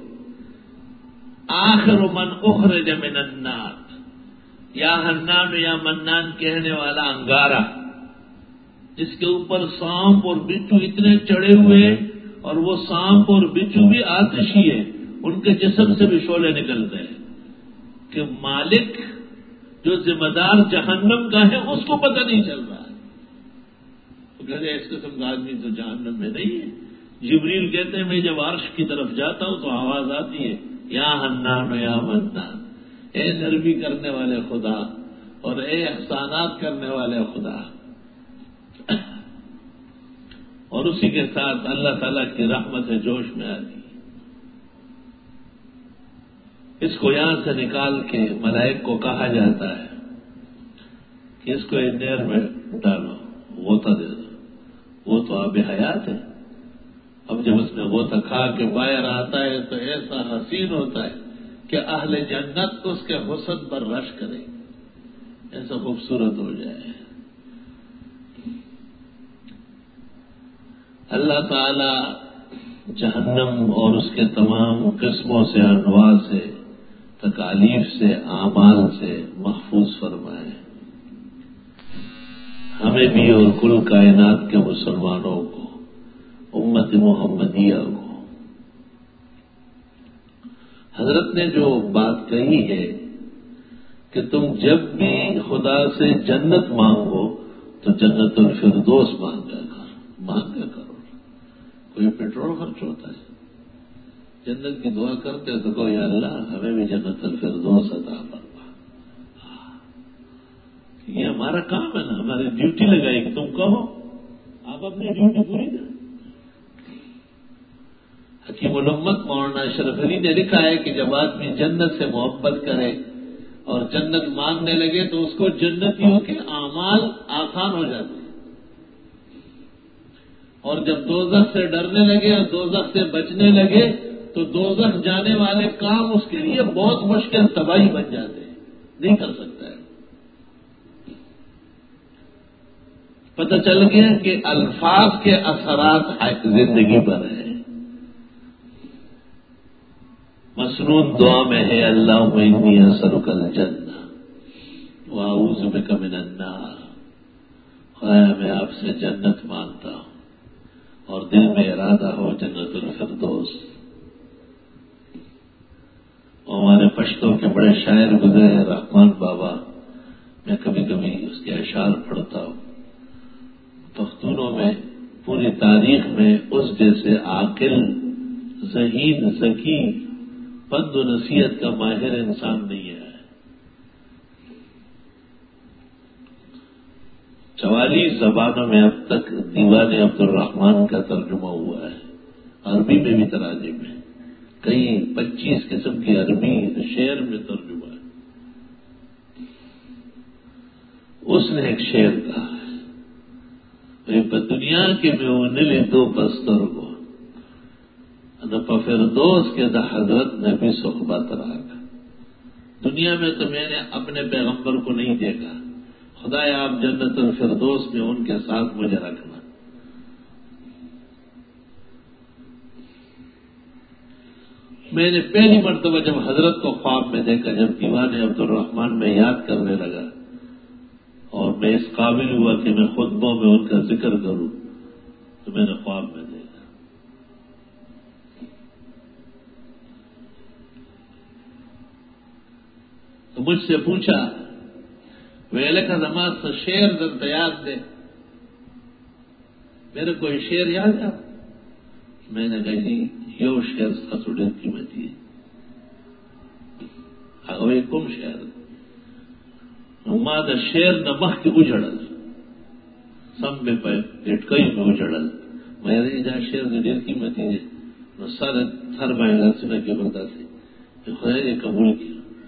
آخر من اخرج من النار، یا حنان یا منان کہنے والا انگارہ، جس کے اوپر سانپ اور بچھو اتنے چڑھے ہوئے اور وہ سانپ اور بچھو بھی آتشی ہے، ان کے جسم سے بھی شعلے نکلتے ہیں کہ مالک جو ذمہ دار جہنم کا ہے اس کو پتہ نہیں چل رہا ہے۔ تو کہتے ہیں اس قسم کا آدمی تو جہنم میں نہیں ہے۔ جبریل کہتے ہیں میں جب عرش کی طرف جاتا ہوں تو آواز آتی ہے یا حنان یا منان، اے نرمی کرنے والے خدا اور اے احسانات کرنے والے خدا، اور اسی کے ساتھ اللہ تعالیٰ کی رحمت جوش میں آتی ہے۔ اس کو یہاں سے نکال کے ملائک کو کہا جاتا ہے کہ اس کو ایک نہر میں ڈالو، غوطہ دے دو، وہ تو آب حیات ہے۔ اب جب اس میں غوطہ کھا کے باہر آتا ہے تو ایسا حسین ہوتا ہے کہ اہل جنت اس کے حسن پر رش کرے، ایسا خوبصورت ہو جائے۔ اللہ تعالی جہنم اور اس کے تمام قسموں سے، انواع سے، تکالیف سے، اعمال سے محفوظ فرمائے، ہمیں بھی اور کل کائنات کے مسلمانوں کو، امت محمدیہ کو۔ حضرت نے جو بات کہی ہے کہ تم جب بھی خدا سے جنت مانگو تو جنت الفردوس مانگا کرو۔ کوئی پیٹرول خرچ ہوتا ہے، جنت کی دعا کرتے تو کہو یا اللہ ہمیں بھی جنت الفردوس عطا فرما۔ یہ ہمارا کام ہے نا، ہماری ڈیوٹی لگائی کہ تم کہو، آپ اپنی ڈیوٹی پوری کریں۔ حکیم الامت مولانا اشرف علی نے لکھا ہے کہ جب آدمی جنت سے محبت کرے اور جنت مانگنے لگے تو اس کو جنتیوں کے اعمال آسان ہو جاتے ہیں، اور جب دوزخ سے ڈرنے لگے اور دوزخ سے بچنے لگے تو دوزخ جانے والے کام اس کے لیے بہت مشکل تباہی بن جاتے ہیں، نہیں کر سکتا ہے۔ پتہ چل گیا کہ الفاظ کے اثرات زندگی پر ہیں۔ مسنون دعا میں ہے اللہم انی اسألک الجنہ واعوذ بک من النار، خدایا میں آپ سے جنت مانگتا ہوں اور دل میں ارادہ ہو جنت الفردوس۔ ہمارے پشتوں کے بڑے شاعر گزرے ہیں رحمان بابا، میں کبھی کبھی اس کے اشعار پڑھتا ہوں۔ پختونوں میں پوری تاریخ میں اس جیسے عاقل، ذہین، ذکی، بند و نصیحت کا ماہر انسان نہیں ہے۔ 44 زبانوں میں اب تک دیوان عبد الرحمان کا ترجمہ ہوا ہے، عربی میں بھی تراجم ہے، کئی 25 قسم کی عربی شعر میں ترجمہ ہے۔ اس نے ایک شعر کہا ہے، دنیا کے میں انل دو بستر کو فردوس کے دا حضرت نے بھی صحبت رکھا۔ دنیا میں تو میں نے اپنے پیغمبر کو نہیں دیکھا، خدایا آپ جنت الفردوس میں ان کے ساتھ مجھے رکھنا۔ میں نے پہلی مرتبہ جب حضرت کو خواب میں دیکھا، جب دیوان عبد الرحمان میں یاد کرنے لگا اور میں اس قابل ہوا کہ میں خطبوں میں ان کا ذکر کروں، تو میں نے خواب میں دیکھا۔ تو مجھ سے پوچھا ویلے کا نماز تو شعر در یاد دے، میرے کوئی شعر یاد ہے؟ میں نے کہا جی یہ شعر سسوڑے قیمتی ہے، هغه کوم شعر ما د شعر نه مخکې وجړل سم به په اټکای مې وجړل مې دا شعر ډېر قیمتي دی نو سره تر باندې لاسونه کې برداشت خدای دې قبول کړي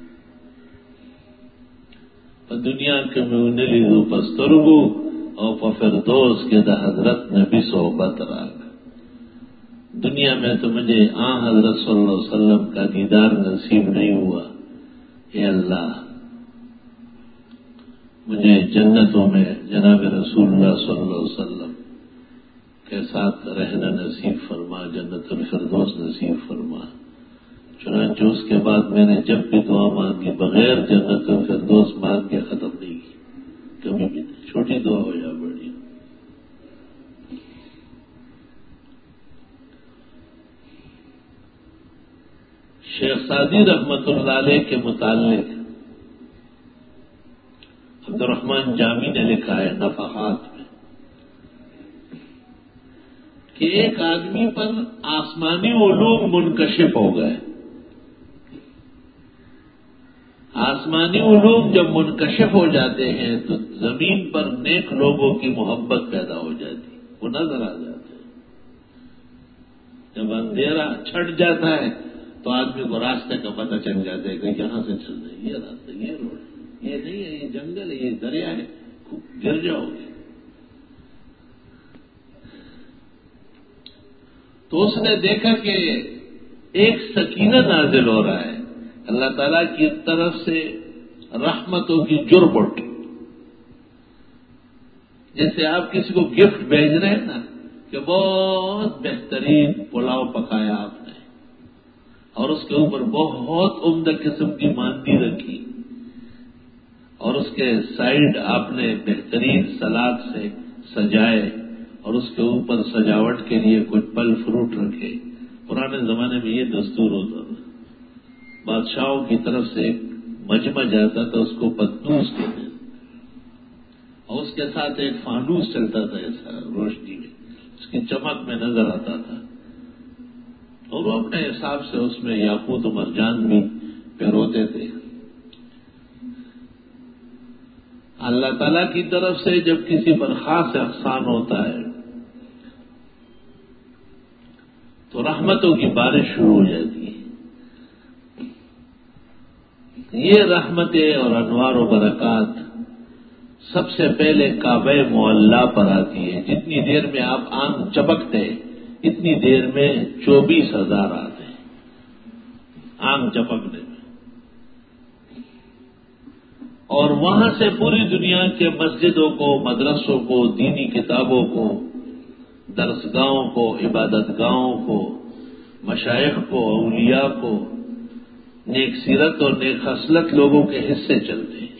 په دنیا کې مې ونلیدو په سترګو او په فردوس کې د حضرت نبی صحبت راغ دنیا میں تو مجھے حضرت صلی اللہ علیہ وسلم کا دیدار نصیب نہیں ہوا اے اللہ مجھے جنتوں میں جناب رسول اللہ صلی اللہ علیہ وسلم کے ساتھ رہنا نصیب فرما جنت الفردوس نصیب فرما چنانچہ اس کے بعد میں نے جب بھی دعا مانگی بغیر جنت الفردوس مانگ کے ختم نہیں کی کبھی بھی نہیں چھوٹی دعا ہو یا بڑی شیخ سعدی رحمت اللہ علیہ کے متعلق عبد الرحمن جامی نے لکھا ہے نفحات میں کہ ایک آدمی پر آسمانی علوم منکشف ہو گئے آسمانی علوم جب منکشف ہو جاتے ہیں تو زمین پر نیک لوگوں کی محبت پیدا ہو جاتی وہ نظر آ جاتے ہیں جب اندھیرا چھٹ جاتا ہے تو آدمی کو راستے کا پتہ چل جاتا ہے کہ یہاں سے چل رہے یہ راستہ یہ روڈ یہ نہیں ہے یہ جنگل ہے یہ دریا ہے گر جاؤ گے تو اس نے دیکھا کہ ایک سکینہ نازل ہو رہا ہے اللہ تعالیٰ کی طرف سے رحمتوں کی جربٹ جیسے آپ کسی کو گفٹ بھیج رہے ہیں نا کہ بہت بہترین پلاؤ پکایا آپ نے اور اس کے اوپر بہت عمدہ قسم کی ماندی رکھی اور اس کے سائڈ آپ نے بہترین سلاد سے سجائے اور اس کے اوپر سجاوٹ کے لیے کچھ پھل فروٹ رکھے پرانے زمانے میں یہ دستور ہوتا تھا بادشاہوں کی طرف سے ایک مجمع جاتا تھا اس کو پتنوس کہتے ہیں اور اس کے ساتھ ایک فانوس چلتا تھا ایسا روشنی میں اس کی چمک میں نظر آتا تھا اور وہ اپنے حساب سے اس میں یاقوت و مرجان بھی پروتے تھے اللہ تعالیٰ کی طرف سے جب کسی پر خاص احسان ہوتا ہے تو رحمتوں کی بارش شروع ہو جاتی ہے یہ رحمتیں اور انوار و برکات سب سے پہلے کعبہ معلیٰ پر آتی ہے جتنی دیر میں آپ آنکھ چپکتے اتنی دیر میں 24,000 آتے ہیں آنکھ چپکنے میں اور وہاں سے پوری دنیا کے مسجدوں کو مدرسوں کو دینی کتابوں کو درسگاہوں کو عبادت گاہوں کو مشائخ کو اولیاء کو نیک سیرت اور نیک خصلت لوگوں کے حصے چلتے ہیں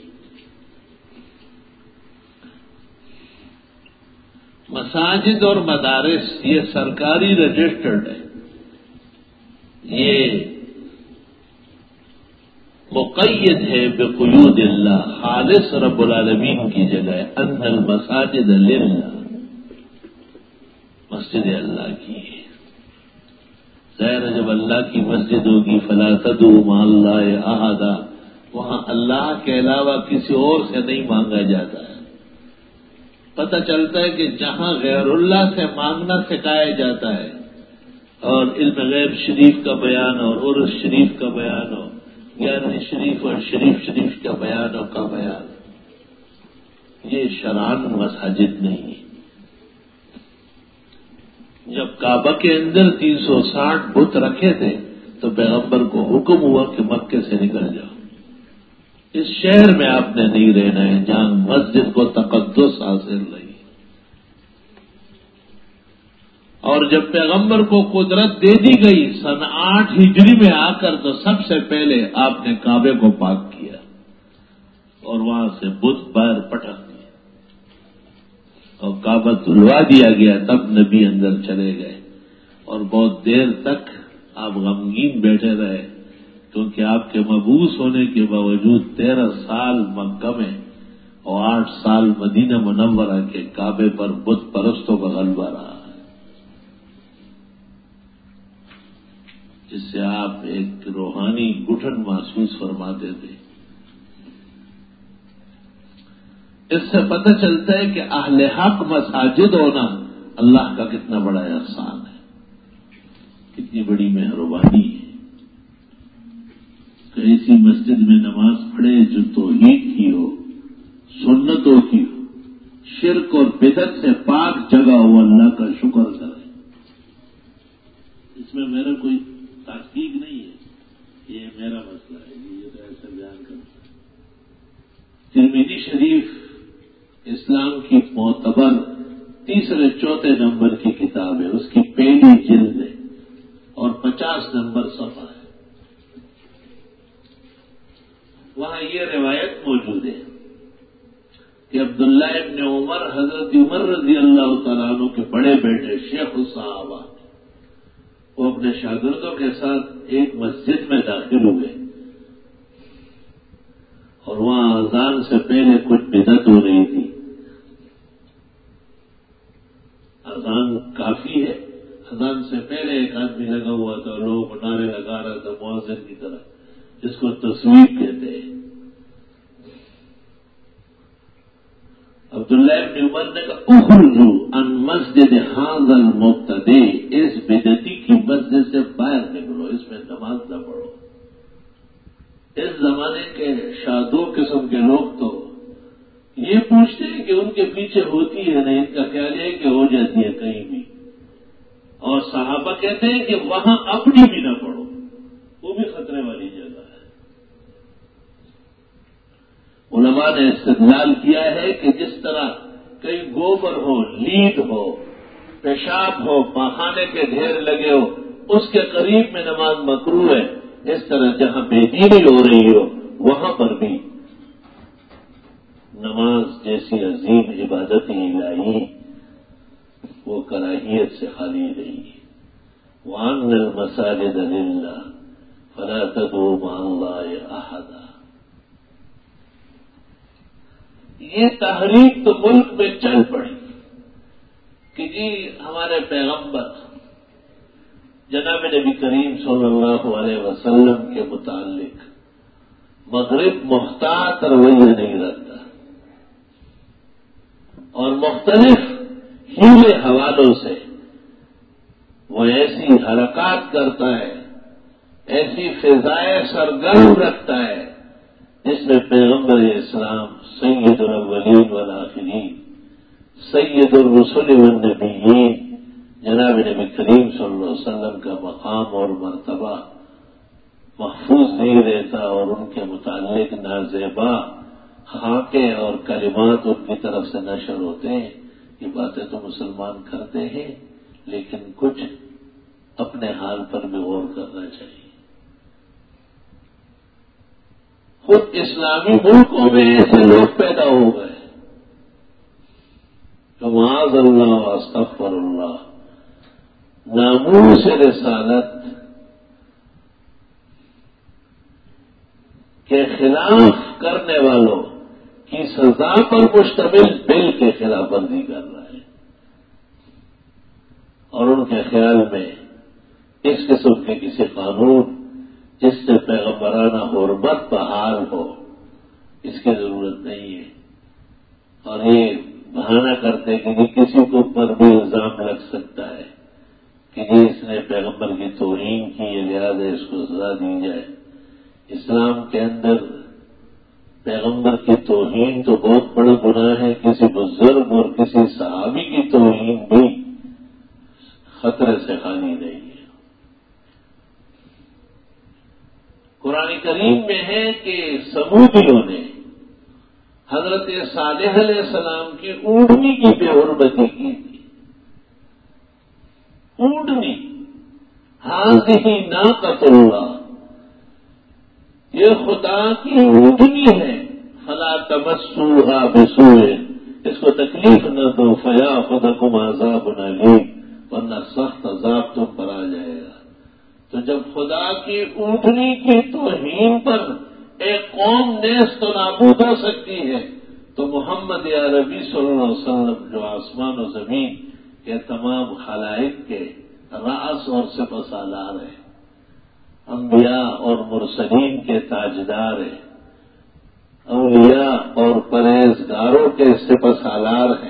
مساجد اور مدارس یہ سرکاری رجسٹرڈ ہے یہ مقید ہے بقیود اللہ خالص رب العالمین کی جگہ ان المساجد للہ مسجد اللہ کی ہے ظاہر جب اللہ کی مسجد ہوگی فلا تدعوا مع اللہ احدا وہاں اللہ کے علاوہ کسی اور سے نہیں مانگا جاتا ہے پتہ چلتا ہے کہ جہاں غیر اللہ سے مانگنا سکھایا جاتا ہے اور علم غیب شریف کا بیان اور عرس شریف کا بیان ہو 11 شریف اور شریف شریف کا بیان اور کا بیان یہ شرعاً مساجد نہیں ہے جب کعبہ کے اندر 360 بت رکھے تھے تو پیغمبر کو حکم ہوا کہ مکے سے نکل جاؤ اس شہر میں آپ نے نہیں رہنا ہے جہاں مسجد کو تقدس حاصل رہی اور جب پیغمبر کو قدرت دے دی گئی سن 8 ہجری میں آ کر تو سب سے پہلے آپ نے کعبے کو پاک کیا اور وہاں سے بت باہر پٹک دیا اور کعبہ دھلوا دیا گیا تب نبی اندر چلے گئے اور بہت دیر تک آپ غمگین بیٹھے رہے کیونکہ آپ کے مبعوث ہونے کے باوجود 13 سال مکہ میں اور 8 سال مدینہ منورہ کے کعبے پر بت پرستوں کا غلبہ رہا جس سے آپ ایک روحانی گٹھن محسوس فرماتے تھے. اس سے پتہ چلتا ہے کہ اہل حق مساجد ہونا اللہ کا کتنا بڑا احسان ہے، کتنی بڑی مہربانی ہے. کہ ایسی مسجد میں نماز پڑھے جو توحید کی ہو، سنتوں کی ہو، شرک اور بدعت سے پاک جگہ ہو، اللہ کا شکر کرے. اس میں میرا کوئی تحقیق نہیں ہے، یہ میرا مسئلہ ہے، یہ تو ایسا بیان کرتا ہے. ترمذی شریف اسلام کی معتبر تیسرے چوتھے نمبر کی کتاب ہے، اس کی پہلی جلد ہے اور 50 نمبر صفحہ ہے. وہاں یہ روایت موجود ہے کہ عبداللہ ابن عمر، حضرت عمر رضی اللہ تعالیٰ عنہ کے بڑے بیٹے شیخ الصحابہ، وہ اپنے شاگردوں کے ساتھ ایک مسجد میں داخل ہوئے اور وہاں اذان سے پہلے کچھ بدعت ہو رہی تھی. اذان کافی ہے، اذان سے پہلے ایک آدمی لگا ہوا تھا، لوگ نعرے لگا رہا تھا مؤذن کی طرح، جس کو تصویر کہتے ہیں. عبداللہ ابن عمر نے کہا اخرجوا عن مسجد هذا المبتدع، اس بدعتی کی مسجد سے باہر نکلو، اس میں نماز نہ پڑھو. اس زمانے کے شادو قسم کے لوگ تو یہ پوچھتے ہیں کہ ان کے پیچھے ہوتی ہے نہیں، ان کا خیال ہے کہ ہو جاتی ہے کہیں بھی. اور صحابہ کہتے ہیں کہ وہاں اپنی بھی نہ پڑھو، وہ بھی خطرے والی جگہ ہے. علماء نے استدلال کیا ہے کہ جس طرح کئی گوبر ہو، لید ہو، پیشاب ہو، پاخانے کے ڈھیر لگے ہو، اس کے قریب میں نماز مکروہ ہے، اس طرح جہاں بے دینی ہو رہی ہو وہاں پر بھی نماز جیسی عظیم عبادت الہی وہ کراہیت سے خالی رہی. وَأَنَّ الْمَسَاجِدَ لِلَّهِ فَلَا تَدْعُوا مَعَ اللَّهِ أَحَدًا. یہ تحریک تو ملک میں چل پڑی کہ جی ہمارے پیغمبر جناب نبی کریم صلی اللہ علیہ وسلم کے متعلق مغرب محتاط رویہ نہیں رکھتا اور مختلف ہیلے حوالوں سے وہ ایسی حرکات کرتا ہے، ایسی فضائیں سرگرم رکھتا ہے جس میں پیغمبر اسلام سید الاولین والآخرین، سید الرسل والنبیین جناب نبی کریم صلی اللہ علیہ وسلم کا مقام اور مرتبہ محفوظ نہیں رہتا اور ان کے متعلق نازیبا خاکے اور کلمات ان کی طرف سے نشر ہوتے ہیں. یہ باتیں تو مسلمان کرتے ہیں لیکن کچھ اپنے حال پر بھی غور کرنا چاہیے. خود اسلامی ملکوں میں ایسے لوگ پیدا ہو گئے تو معاذ اللہ و استغفر اللہ ناموس رسالت کے خلاف کرنے والوں کی سزا پر مشتمل بل کے خلاف ورزی کر رہا ہے اور ان کے خیال میں اس قسم کے کسی قانون جس سے پیغمبرانہ حرمت بحال ہو اس کی ضرورت نہیں ہے. اور یہ بہانہ کرتے کہ کسی کے اوپر بھی الزام لگ سکتا ہے کہ جی اس نے پیغمبر کی توہین کی ہے لہٰذا اس کو سزا دی جائے. اسلام کے اندر پیغمبر کی توہین تو بہت بڑا گناہ ہے، کسی بزرگ اور کسی صحابی کی توہین بھی خطرے سے خالی نہیں ہے. قرآن کریم میں ہے کہ سمودیوں نے حضرت صالح علیہ السلام کی اونٹنی کی بے حرمتی کی تھی. اونٹنی ہاذہ ناقۃ اللہ، یہ خدا کی اونٹنی ہے، فلا تمسوھا بسوء، اس کو تکلیف نہ دو، فیاخذکم عذاب الیم، ورنہ سخت عذاب تم پر آ جائے گا. تو جب خدا کی اونٹنی کی توہین پر ایک قوم نیست و نابود ہو سکتی ہے تو محمد عربی صلی اللہ علیہ وسلم جو آسمان و زمین کے تمام خلائق کے راس اور سپہ سالار ہیں، انبیاء اور مرسلین کے تاجدار ہیں، اولیاء اور پرہیزگاروں کے سپہ سالار ہیں،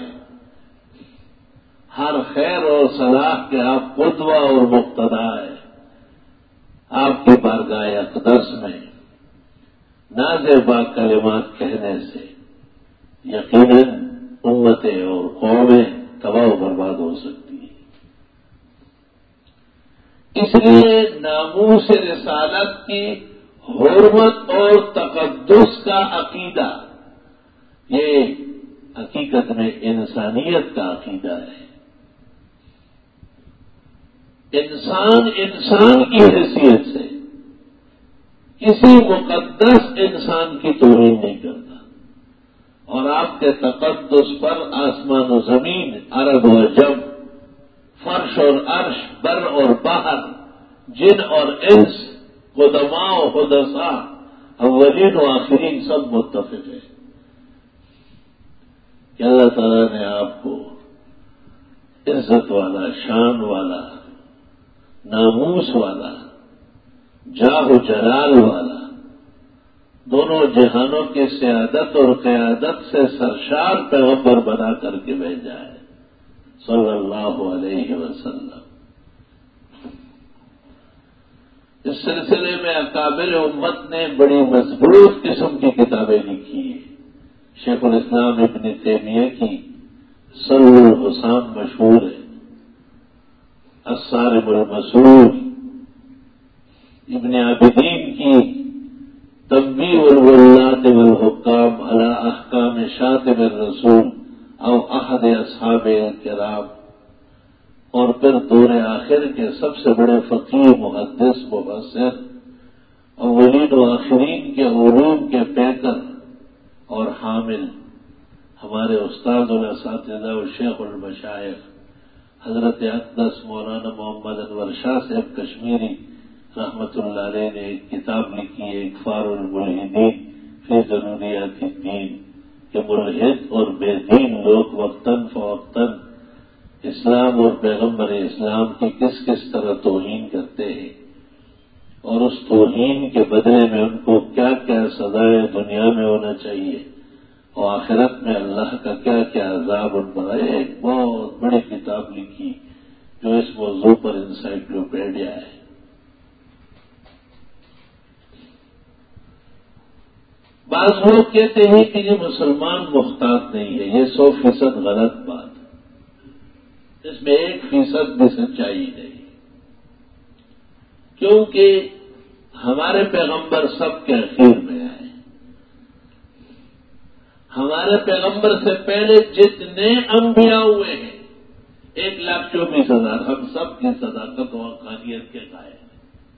ہر خیر اور صلاح کے آپ قدوہ اور مقتدا ہیں۔ آپ کی بارگاہ اقدس میں نازیبا کلمات کہنے سے یقیناً امتیں اور قومیں تباہ و برباد ہو سکتی ہیں۔ اس لیے ناموس رسالت کی حرمت اور تقدس کا عقیدہ یہ حقیقت میں انسانیت کا عقیدہ ہے۔ انسان کی حیثیت سے کسی مقدس انسان کی توہین نہیں کرتا، اور آپ کے تقدس پر آسمان و زمین، عرب و عجم، فرش اور عرش، بر اور بحر، جن اور انس، قدماء و حدثاء، اولین و آخرین سب متفق ہیں کہ اللہ تعالیٰ نے آپ کو عزت والا، شان والا، ناموس والا، جاہ و جلال والا، دونوں جہانوں کی سیادت اور قیادت سے سرشار پیغمبر بنا کر کے بھیجا ہے صلی اللہ علیہ وسلم۔ اس سلسلے میں اکابر امت نے بڑی مضبوط قسم کی کتابیں لکھی ہیں۔ شیخ الاسلام ابن تیمیہ کی سر الحسام مشہور ہے، الصارم المسلول، ابن عابدین کی تنبیہ الولات والحکام علی احکام شاتم الرسول او احد اصحاب الکرام، اور پھر دور آخر کے سب سے بڑے فقیہ، محدث، مفسر، اولین و آخرین کے علوم کے پیکر اور حامل ہمارے استاد الاساتذہ و شیخ المشائخ حضرت اقدس مولانا محمد انور شاہ صاحب کشمیری رحمت اللہ علیہ نے ایک کتاب لکھی ہے، اکفار الملحدین فی ضروریات الدین، کہ ملحد اور بے دین لوگ وقتاً فوقتاً اسلام اور پیغمبر اسلام کی کس کس طرح توہین کرتے ہیں، اور اس توہین کے بدلے میں ان کو کیا کیا سزائے دنیا میں ہونا چاہیے اور آخرت میں اللہ کا کیا کیا عذاب ان پر ہے۔ ایک بہت بڑی کتاب لکھی جو اس موضوع پر انسائکلوپیڈیا ہے۔ بعض لوگ کہتے ہیں کہ یہ مسلمان محتاط نہیں ہے، یہ 100% غلط بات ہے، اس میں 1% بھی سچائی نہیں، کیونکہ ہمارے پیغمبر سب کے اخیر میں آئے۔ ہمارے پیغمبر سے پہلے جتنے انبیاء ہوئے ہیں 1,24,000، ہم سب کی صداقت و حقانیت کے قائل ہیں۔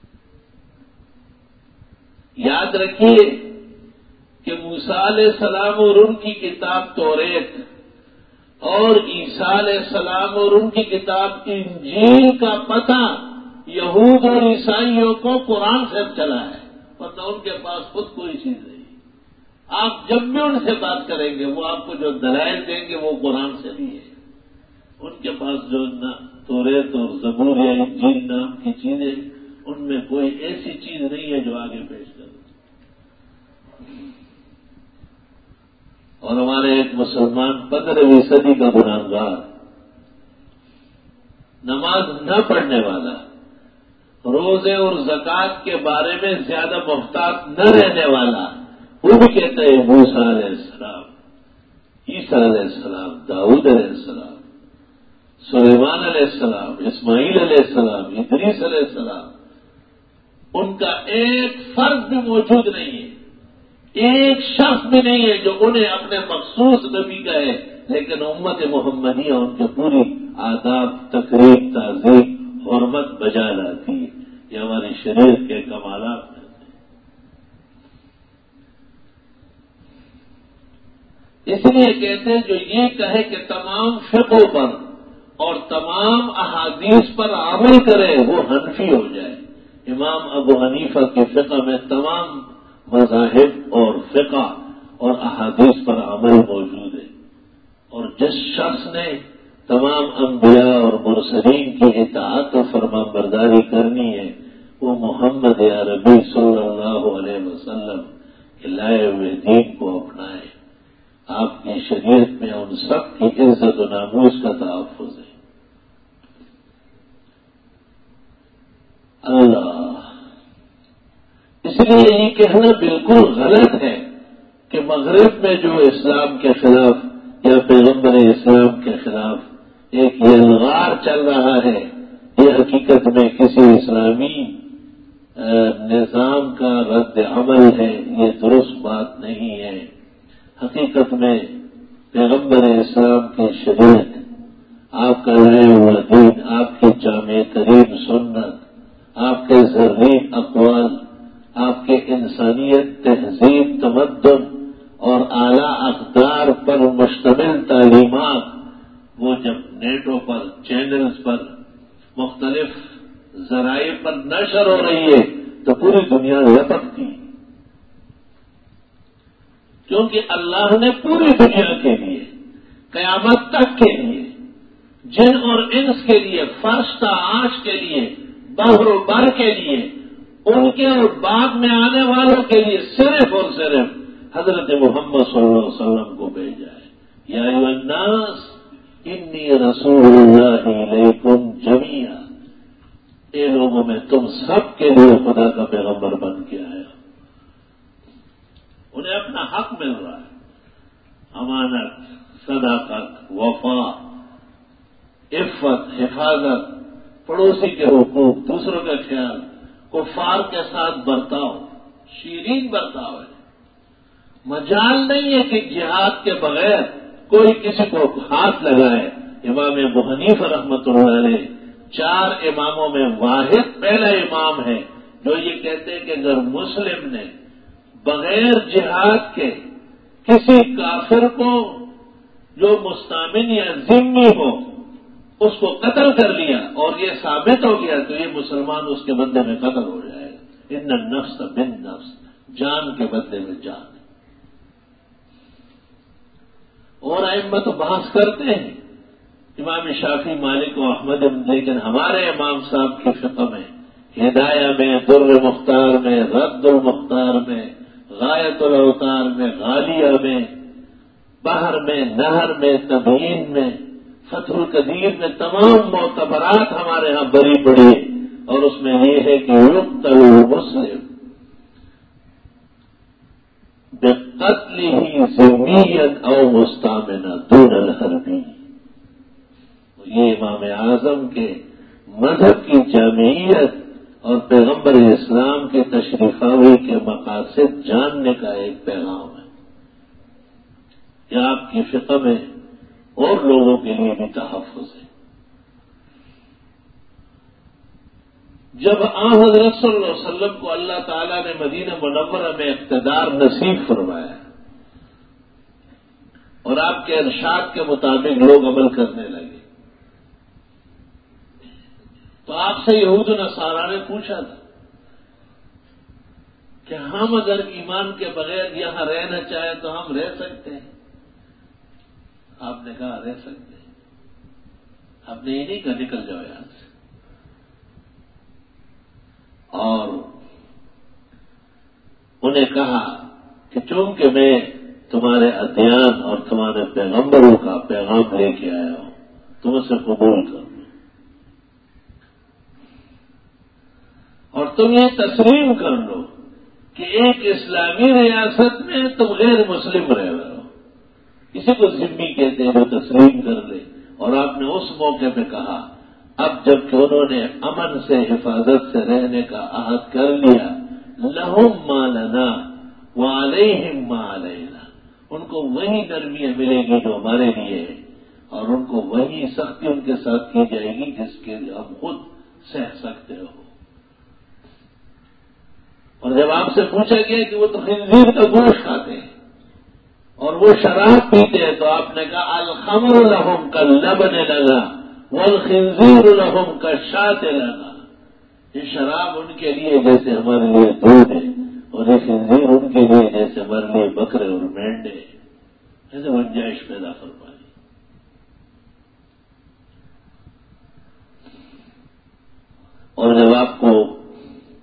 یاد رکھیے کہ موسیٰ علیہ السلام اور ان کی کتاب توریت اور عیسیٰ علیہ السلام اور ان کی کتاب انجیل کا پتہ یہود اور عیسائیوں کو قرآن سے چلا ہے، ورنہ ان کے پاس خود کوئی چیز نہیں۔ آپ جب بھی ان سے بات کریں گے وہ آپ کو جو دلائل دیں گے وہ قرآن سے بھی ہے۔ ان کے پاس جو توریت اور زبور یا انجیل نام کی چیزیں، ان میں کوئی ایسی چیز نہیں ہے جو آگے پیش کرے۔ اور ہمارے ایک مسلمان 15ویں صدی کا گنہگار، نماز نہ پڑھنے والا، روزے اور زکوٰۃ کے بارے میں زیادہ محتاط نہ رہنے والا، وہ بھی کہتے ہیں موسیٰ علیہ السلام، عیسیٰ علیہ السلام، داؤد علیہ السلام، سلیمان علیہ السلام، اسماعیل علیہ السلام، ادریس علیہ السلام، ان کا ایک فرد بھی موجود نہیں ہے، ایک شخص بھی نہیں ہے جو انہیں اپنے مخصوص نبی کا ہے، لیکن امت محمدیہ ان کے پوری آداب، تقریب، تہذیب، حرمت بجا لاتی ہے۔ یہ ہماری شریعت کے کمالات میں سے۔ اس لیے کہتے ہیں جو یہ کہے کہ تمام فقہ پر اور تمام احادیث پر عمل کرے وہ حنفی ہو جائے۔ امام ابو حنیفہ کے فقہ میں تمام مذاہب اور فقہ اور احادیث پر عمل موجود ہے، اور جس شخص نے تمام انبیاء اور مرسلین کی اطاعت و فرمان برداری کرنی ہے وہ محمد عربی صلی اللہ علیہ وسلم کے لائے ہوئے دین کو اپنائے. آپ کی شریعت میں ان سب کی عزت و ناموس کا تحفظ ہے. اللہ، اس لیے یہ کہنا بالکل غلط ہے کہ مغرب میں جو اسلام کے خلاف یا پیغمبر اسلام کے خلاف ایک یلغار چل رہا ہے، یہ حقیقت میں کسی اسلامی نظام کا رد عمل ہے. یہ درست بات نہیں ہے. حقیقت میں پیغمبر اسلام کی شریعت، آپ کا لائے ہوا دین، آپ کی جامع ترین سنت، آپ کے زرعین اقوال، آپ کے انسانیت، تہذیب، تمدن اور اعلیٰ اقدار پر مشتمل تعلیمات، وہ جب نیٹوں پر، چینلز پر، مختلف ذرائع پر نشر ہو رہی ہے تو پوری دنیا لپکتی ہے. کیونکہ اللہ نے پوری دنیا کے لیے، قیامت تک کے لیے، جن اور انس کے لیے، فرش تا آنچ کے لیے، بحر و بر کے لیے، ان کے اور بعد میں آنے والوں کے لیے صرف اور صرف حضرت محمد صلی اللہ علیہ وسلم کو بھیجا ہے. یا ایھا الناس انی رسول اللہ الیکم جمیعا، اے لوگوں میں تم سب کے لیے خدا کا پیغمبر بن کے آیا. انہیں اپنا حق مل رہا ہے. امانت، صداقت، وفا، عفت، حفاظت، پڑوسی کے حقوق، دوسروں کا خیال، کفار کے ساتھ برتاؤ، شیرین برتاؤ ہے. مجال نہیں ہے کہ جہاد کے بغیر کوئی کسی کو ہاتھ لگائے. امام ابو حنیفہ رحمۃ اللہ علیہ 4 اماموں میں واحد پہلا امام ہے جو یہ کہتے ہیں کہ اگر مسلم نے بغیر جہاد کے کسی کافر کو جو مستامن یا ذمہ ہو اس کو قتل کر لیا اور یہ ثابت ہو گیا تو یہ مسلمان اس کے بدلے میں قتل ہو جائے گا. ان النفس بالنفس، جان کے بدلے میں جان. اور ائمہ تو بحث کرتے ہیں، امام شافعی، مالک و احمد، لیکن ہمارے امام صاحب کی فقہ میں، ہدایہ میں، در مختار میں، رد المختار میں، غایت الاوتار میں، غالیہ میں، بحر میں، نہر میں، تبیین میں، فتح القدیر میں، تمام معتبرات ہمارے ہاں بری پڑی ہے. اور اس میں یہ ہے کہ یقتل المسلم بقتلہ ذمیا او مستامنا دون الحربی. یہ امام اعظم کے مذہب کی جامعیت اور پیغمبر اسلام کے تشریفاوی کے مقاصد جاننے کا ایک پیغام ہے کہ آپ کی فقہ میں اور لوگوں کے لیے بھی تحفظ ہے. جب حضرت صلی اللہ علیہ وسلم کو اللہ تعالیٰ نے مدینہ منورہ میں اقتدار نصیب فرمایا اور آپ کے ارشاد کے مطابق لوگ عمل کرنے لگے تو آپ سے یہود و نصارا نے پوچھا تھا کہ ہم اگر ایمان کے بغیر یہاں رہنا چاہیں تو ہم رہ سکتے ہیں؟ آپ نے کہا رہ سکتے ہیں. آپ نے یہ نہیں کہا نکل جاؤ یہاں سے. اور انہیں کہا کہ چونکہ میں تمہارے ادیان اور تمہارے پیغمبروں کا پیغام لے کے آیا ہوں تم اسے قبول کر لو اور تم یہ تسلیم کر لو کہ ایک اسلامی ریاست میں تم غیر مسلم رہ رہے ہو. کسی کو ذمہ کہتے ہیں وہ تسلیم کر لے. اور آپ نے اس موقع پہ کہا اب جب کہ انہوں نے امن سے، حفاظت سے رہنے کا عہد کر لیا، لہم ما لنا وعلیہم ما علینا، ان کو وہی نرمیاں ملے گی جو ہمارے لیے ہے اور ان کو وہی سختی ان کے ساتھ کی جائے گی جس کے لیے ہم خود سہ سکتے ہو. اور جب آپ سے پوچھا گیا کہ وہ تو خنزیر کا گوشت کھاتے ہیں اور وہ شراب پیتے ہیں تو آپ نے کہا الخمر لہم کاللبن لنا والخنزیر لہم کالشاۃ لنا. یہ شراب ان کے لیے جیسے ہمارے لیے دودھ ہے اور یہ خنزیر ان کے لیے جیسے ہمارے لیے بکرے اور مینڈے. ایسے گنجائش پیدا فرمائی. اور جب آپ کو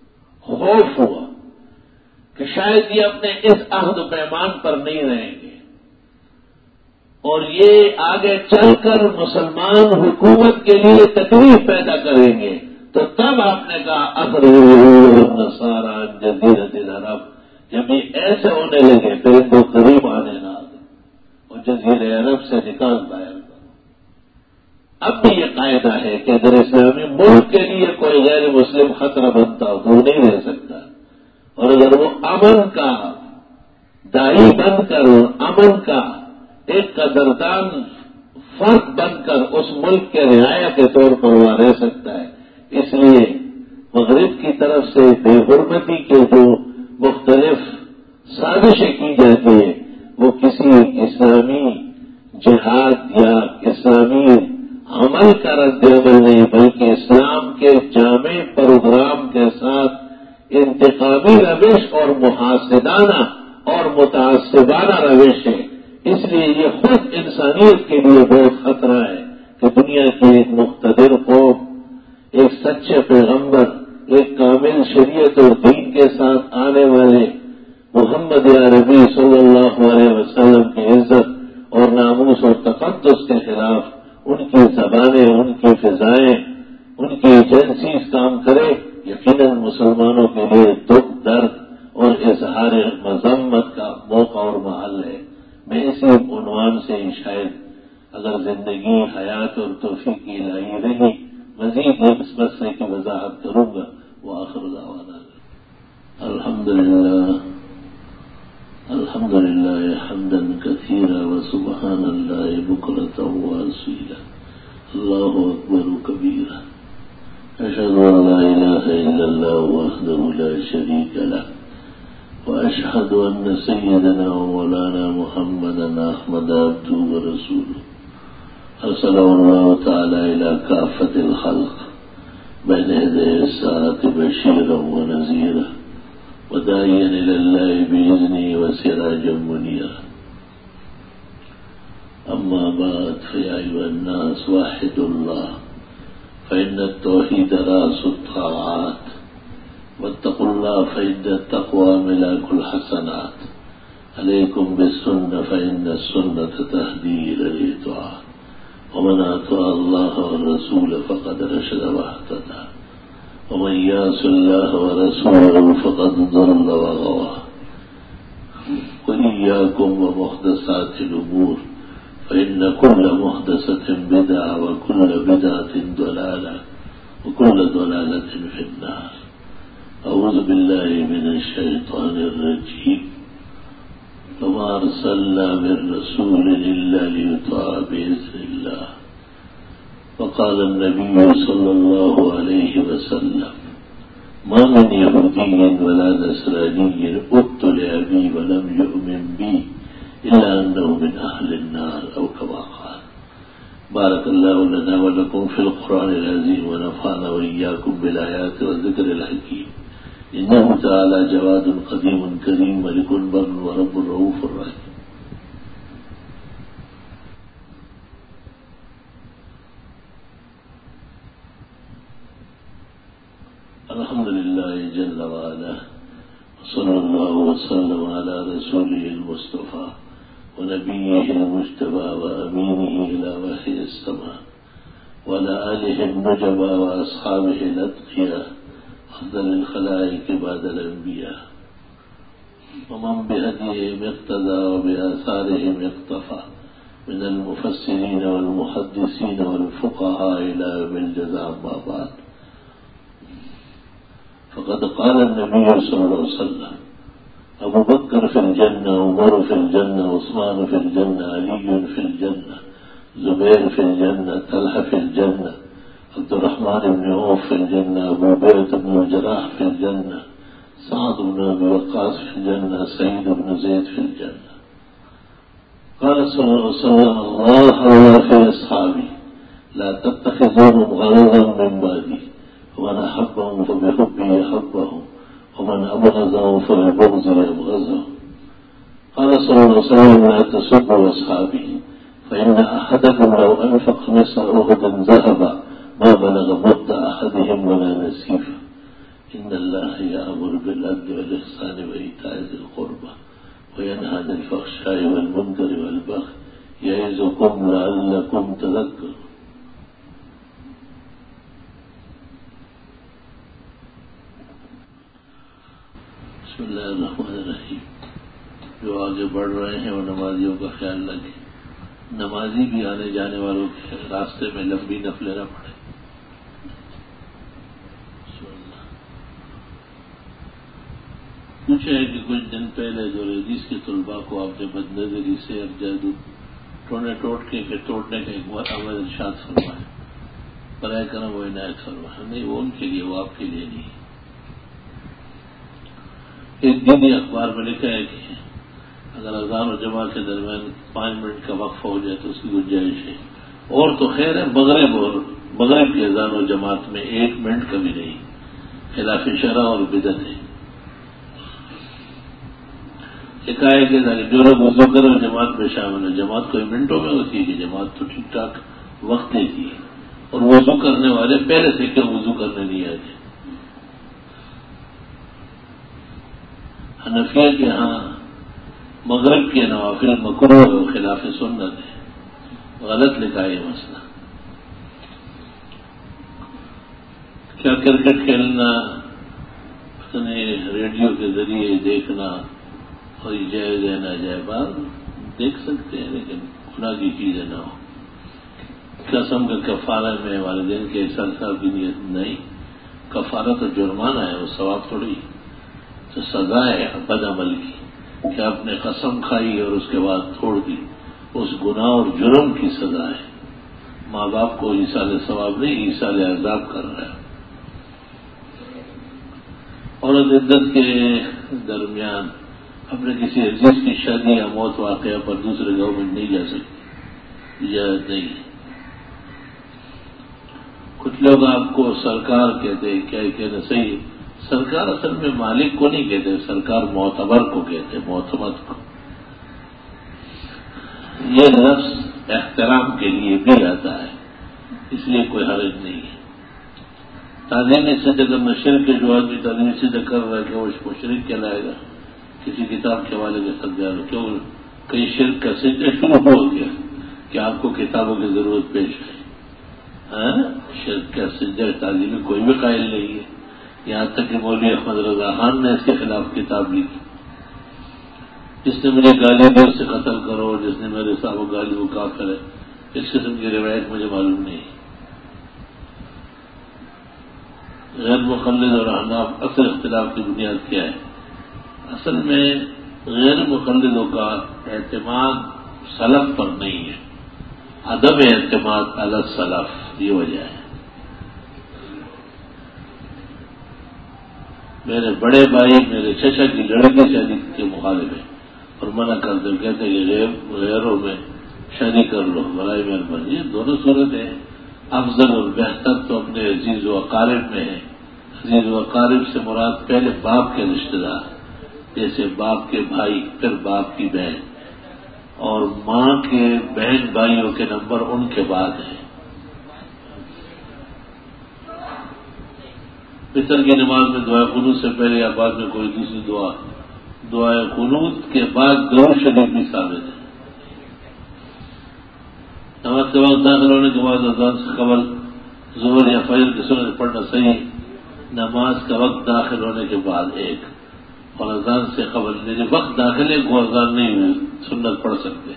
شاید یہ اپنے اس عہد و پیمان پر نہیں رہیں گے اور یہ آگے چل کر مسلمان حکومت کے لیے تکلیف پیدا کریں گے، تو تب آپ نے کہا اخرجوا نصارى جزیرۃ العرب، جب یہ ایسے ہونے لگے پھر ان کو قریب آنے نہ دو اور جزیرہ عرب سے نکال باہر کرو۔ اب بھی یہ قاعدہ ہے کہ اگر اسلامی ملک کے لیے کوئی غیر مسلم خطرہ بنتا ہو تو وہ نہیں رہ سکتا، اور اگر وہ امن کا داعی بن کر امن کا ایک قدردان فرد بن کر اس ملک کے رعایا کے طور پر وہ رہ سکتا ہے۔ اس لیے مغرب کی طرف سے بے حرمتی کے جو مختلف سازشیں کی جاتی ہیں وہ کسی اسلامی جہاد یا اسلامی عمل کا رد عمل نہیں، بلکہ اسلام کے جامع پروگرام کے ساتھ انتقامی روش اور محاسدانہ اور متعصبانہ روش ہے۔ اس لیے یہ خود انسانیت کے لیے بہت خطرہ ہے کہ دنیا کی ایک مقتدر قوم، ایک سچے پیغمبر، ایک کامل شریعت اور دین کے ساتھ آنے والے محمد عربی صلی اللہ علیہ وسلم کی عزت اور ناموس اور تقدس کے خلاف ان کی زبانیں، ان کی فضائیں، ان کی ایجنسیز کام کرے، یقیناً مسلمانوں کے لیے دکھ، درد اور اظہار مذمت کا موقع اور محل ہے۔ میں اسی عنوان سے شاید اگر زندگی، حیات اور توفیق کی الہی رہی مزید اس مسئلے کی وضاحت کروں گا۔ وآخر دعوانا الحمد للہ حمدا کثیرا وسبحان اللہ بکرۃ واصیلا، اللہ اکبر کبیرا، اشہد ان لا الہ الا اللہ وحدہ لا شریک لہ، واشہد ان سیدنا ومولانا محمدا احمد عبدہ ورسولہ، ارسلہ اللہ تعالی الی کافۃ الخلق بین یدی الساعۃ بشیرا ونذیرا وداعیا الی اللہ بإذنہ وسراجا منیرا۔ اما بعد فیا ایھا الناس وحدوا اللہ فإن التوحید رأس الطاعات واتقوا اللہ فإن التقوى ملاک الحسنات، علیکم بالسنة فإن السنة تہدی إلی الطاعات، ومن أطاع الله والرسول فقد رشد واهتدى، ومن يعص الله ورسوله فقد ضل وغوى، وإياكم ومحدثات الأمور فإن كل محدثة بدعة وكل بدعة ضلالة وكل ضلالة في النار۔ أعوذ بالله من الشيطان الرجيم، وما أرسلنا من رسول إلا ليطاع بإذن الله، وقال النبي صلى الله عليه وسلم ما من يهودي ولا نصراني ابتلي بي ولم يؤمن بي إلا أنه من أهل النار أو كما قال۔ بارك الله لنا ولكم في القرآن العظيم ونفعنا وإياكم بالآيات والذكر الحكيم، إنه تعالى جواد قديم كريم ملك بر ورب رؤوف رحيم۔ الحمد لله جل وعلا، وصلى الله وسلم على رسوله المصطفى ونبيه المجتبى وأمينه إلى وحي السماء، وعلى آله النجبى وأصحابه الأتقياء أفضل الخلائق بعد الأنبياء، ومن بهديهم اقتدى وبآثارهم اقتفى من المفسرين والمحدثين والفقهاء إلى يوم الجزاء، أما بعد، فقد قال النبي صلى الله عليه وسلم أبو بكر في الجنة، عمر في الجنة، عثمان في الجنة، علي في الجنة، زبير في الجنة، طلحة في الجنة، عبد الرحمن بن عوف في الجنة، أبو عبيدة بن الجراح في الجنة، سعد بن أبي وقاص في الجنة، سعيد بن زيد في الجنة۔ قال صلى الله عليه وسلم الله في أصحابي لا تتخذوهم غرضا من بعدي، ومن أحبهم فبحبه أحبهم، ومن أبغضهم فببغضه أبغضهم۔ قال صلى الله عليه وسلم لا تسبوا أصحابي فإن أحدكم لو أنفق مثل أحد ذهبا ما بلغ مد أحدهم ولا نصيفه، ان اللہ یأمر بالعدل والإحسان وإیتاء ذی القربى وینہی عن الفحشاء والمنکر والبغی یعظکم لعلکم تذکرون. بسم اللہ الرحمن الرحیم. جو آگے بڑھ رہے ہیں وہ نمازیوں کا خیال رکھیں. نمازی بھی آنے جانے والوں کے راستے میں لمبی نفلیں نہ پڑے. پوچھا ہے کہ کچھ دن پہلے جو حدیث کے طلباء کو آپ نے بد نظری سے اب جادو ٹونے توڑنے کا ایک بار عمل ارشاد فرمایا، برائے کرم وہ عنایت فرمایا. نہیں، وہ ان کے لیے، وہ آپ کے لیے نہیں. ایک دینی اخبار میں لکھا ہے کہ اگر اذان و جماعت کے درمیان 5 منٹ کا وقفہ ہو جائے تو اس کی گنجائش ہے. اور تو خیر ہے، مغرب کے اذان و جماعت میں 1 منٹ کبھی نہیں، خلاف شرع اور بدعت ہے. لکھا ہے کہ جو لوگ وضو کریں اور جماعت میں شامل ہیں، جماعت کوئی منٹوں میں ہوتی ہے کہ جماعت تو ٹھیک ٹھاک وقت دیتی ہے. اور وضو کرنے والے پہلے سے کیوں وضو کرنے نہیں آتے. حنفیہ کے ہاں مغرب کے نوافل مکروہ اور خلاف سنت ہے. غلط لکھا ہے یہ مسئلہ. کیا کرکٹ کھیلنا، ریڈیو کے ذریعے دیکھنا اور جائز ہے نہ جائے، بات دیکھ سکتے ہیں لیکن گناہ کی چیزیں نہ ہو. قسم کا کفارہ میں والدین کے احسان کی نیت نہیں. کفارہ تو جرمانہ ہے، وہ ثواب تھوڑی. تو سزا ہے بد عمل کی کہ آپ نے قسم کھائی اور اس کے بعد چھوڑ دی، اس گناہ اور جرم کی سزا ہے. ماں باپ کو ایصال ثواب نہیں، ایصال عذاب کر رہا ہے. عورت عدت کے درمیان اپنے کسی عزیز کی شادی یا موت واقعہ پر دوسرے گاؤں میں نہیں جا سکتی، اجازت نہیں ہے. کچھ لوگ آپ کو سرکار کہتے ہیں، کیا کہنا صحیح؟ سرکار اصل میں مالک کو نہیں کہتے، سرکار معتبر کو کہتے، معتمد کو. یہ لفظ احترام کے لیے بھی آتا ہے، اس لیے کوئی حرج نہیں ہے. تعلیمی سے اگر نشر کے جو آدمی تعلیمی سے کر رہا ہے کہ وہ مشرک کہلائے گا. کسی کتاب کے حوالے کے ساتھ جا رہا کیوں کئی شرک کا سجدہ شروع ہو گیا کہ آپ کو کتابوں کی ضرورت پیش ہے. شرک کا سجدہ تعلیمی کوئی بھی قائل نہیں ہے. یہاں تک کہ مولوی احمد رضا خان نے اس کے خلاف کتاب لکھی. جس نے مجھے گالی دی اسے قتل کرو، جس نے میرے صاحب گالی وہ کافر ہے. اس قسم کی روایت مجھے معلوم نہیں. غیر مقلد اور احناف اصل اختلاف کی بنیاد کیا ہے؟ اصل میں غیر مقلدوں کا اعتماد سلف پر نہیں ہے، عدم اعتماد علی السلف یہ وجہ ہے. میرے بڑے بھائی میرے چچا کی لڑکی شادی کے مخالف ہے اور منع کرتے ہیں، کہتے ہیں کہ غیروں میں شادی کر لو برائے مہربانی. یہ دونوں صورتیں افضل اور بہتر تو اپنے عزیز و اقارب میں ہے. عزیز و اقارب سے مراد پہلے باپ کے رشتے دار، جیسے باپ کے بھائی، پھر باپ کی بہن، اور ماں کے بہن بھائیوں کے نمبر ان کے بعد ہیں. فطر کی نماز میں دعائے قنوت سے پہلے یا بعد میں کوئی دوسری دعائے قنوت کے بعد درود شریف بھی ثابت ہے. نماز کے وقت داخل ہونے کے بعد اذان سے قبل ظہر یا فجر کی سنت پڑھنا صحیح. نماز کا وقت داخل ہونے کے بعد ایک، اور اذان سے قبل میرے وقت داخلے کو اذان نہیں ہوئی سنت پڑھ سکتے.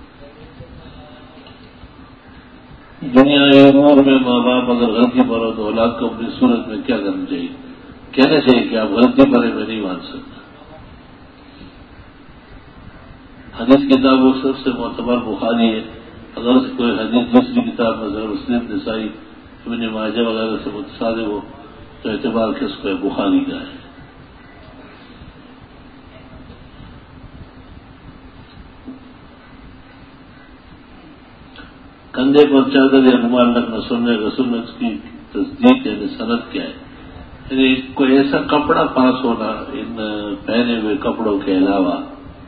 دنیا امور میں ماں باپ اگر غلطی پر ہو تو اولاد کو اپنی صورت میں کیا کرنا چاہیے؟ کہنا چاہیے کہ آپ غلطی پر میں نہیں مان سکتا. حدیث کتاب وہ سب سے معتبر بخاری ہے. اگر کوئی حدیث دوسری کتاب مثلا مسلم، نسائی، ابن ماجہ وغیرہ سے متصادم ہو تو اعتبار کس کو ہے؟ بخاری کا ہے. کندھے پر چادر یا رومال رکھنا سننے کا سنت کی تصدیق یعنی سند کیا ہے؟ یعنی کوئی ایسا کپڑا پاس ہونا ان پہنے ہوئے کپڑوں کے علاوہ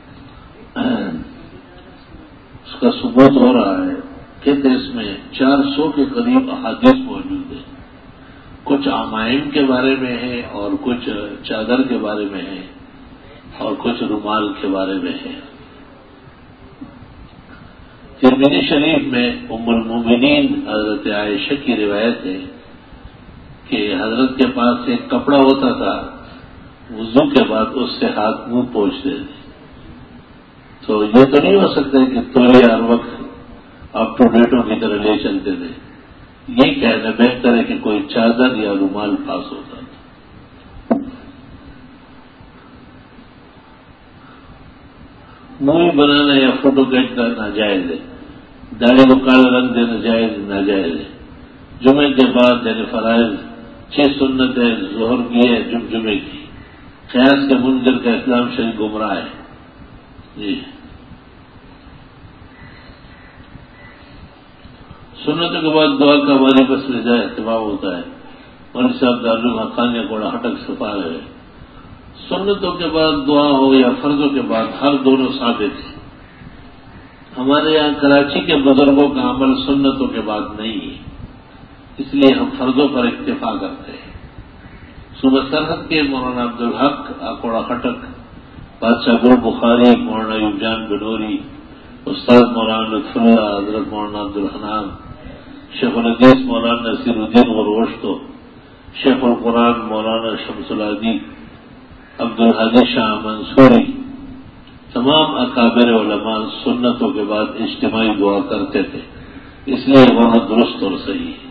اس کا ثبوت ہو رہا ہے. کہتے اس میں 400 کے قریب احادیث موجود ہیں کچھ عمائم کے بارے میں ہے اور کچھ چادر کے بارے میں ہے اور کچھ رومال کے بارے میں ہے۔ ترمذی شریف میں ام المومنین حضرت عائشہ کی روایت ہے کہ حضرت کے پاس ایک کپڑا ہوتا تھا، وضو کے بعد اس سے ہاتھ منہ پوچھتے تھے۔ تو یہ تو نہیں ہو سکتا کہ تولیہ ہر وقت اپ ٹو ڈیٹوں کی طرح لے چلتے تھے، یہ کہنا بہتر ہے کہ کوئی چادر یا رومال پاس ہوتا تھا۔ مووی بنانا یا فوٹو کھینچنا ناجائز ہے، داڑھی کو کالا رنگ دینا جائز ناجائز ہے۔ جمعے کے بعد یعنی فرائض 6 سنتیں ظہر کی ہے، جمعے کی، قیاس کے منکر کا اسلام شریف گمراہ ہے۔ جی سنتوں کے بعد دعا کا ہماری بس میں جائے اہتمام ہوتا ہے، مولوی صاحب دارالحقان کا کوڑا ہٹک سفار ہے۔ سنتوں کے بعد دعا ہو یا فرضوں کے بعد ہر دونوں ثابت ہیں۔ ہمارے یہاں کراچی کے بزرگوں کا عمل سنتوں کے بعد نہیں ہے، اس لیے ہم فرضوں پر اکتفا کرتے ہیں۔ صوبہ سرحد کے مولانا عبدالحق کوڑا ہٹک، بادشاہ گل بخاری، مولانا ایوب جان بنوری، استاد مولانا لطف اللہ، حضرت مولانا عبدالحنان، شیخ الحدیث مولانا نصیر الدین غروشتو، شیخ القرآن مولانا شمس العدی، عبدالحادی شاہ منصوری، تمام اکابر علماء سنتوں کے بعد اجتماعی دعا کرتے تھے، اس لیے بہت درست اور صحیح ہے۔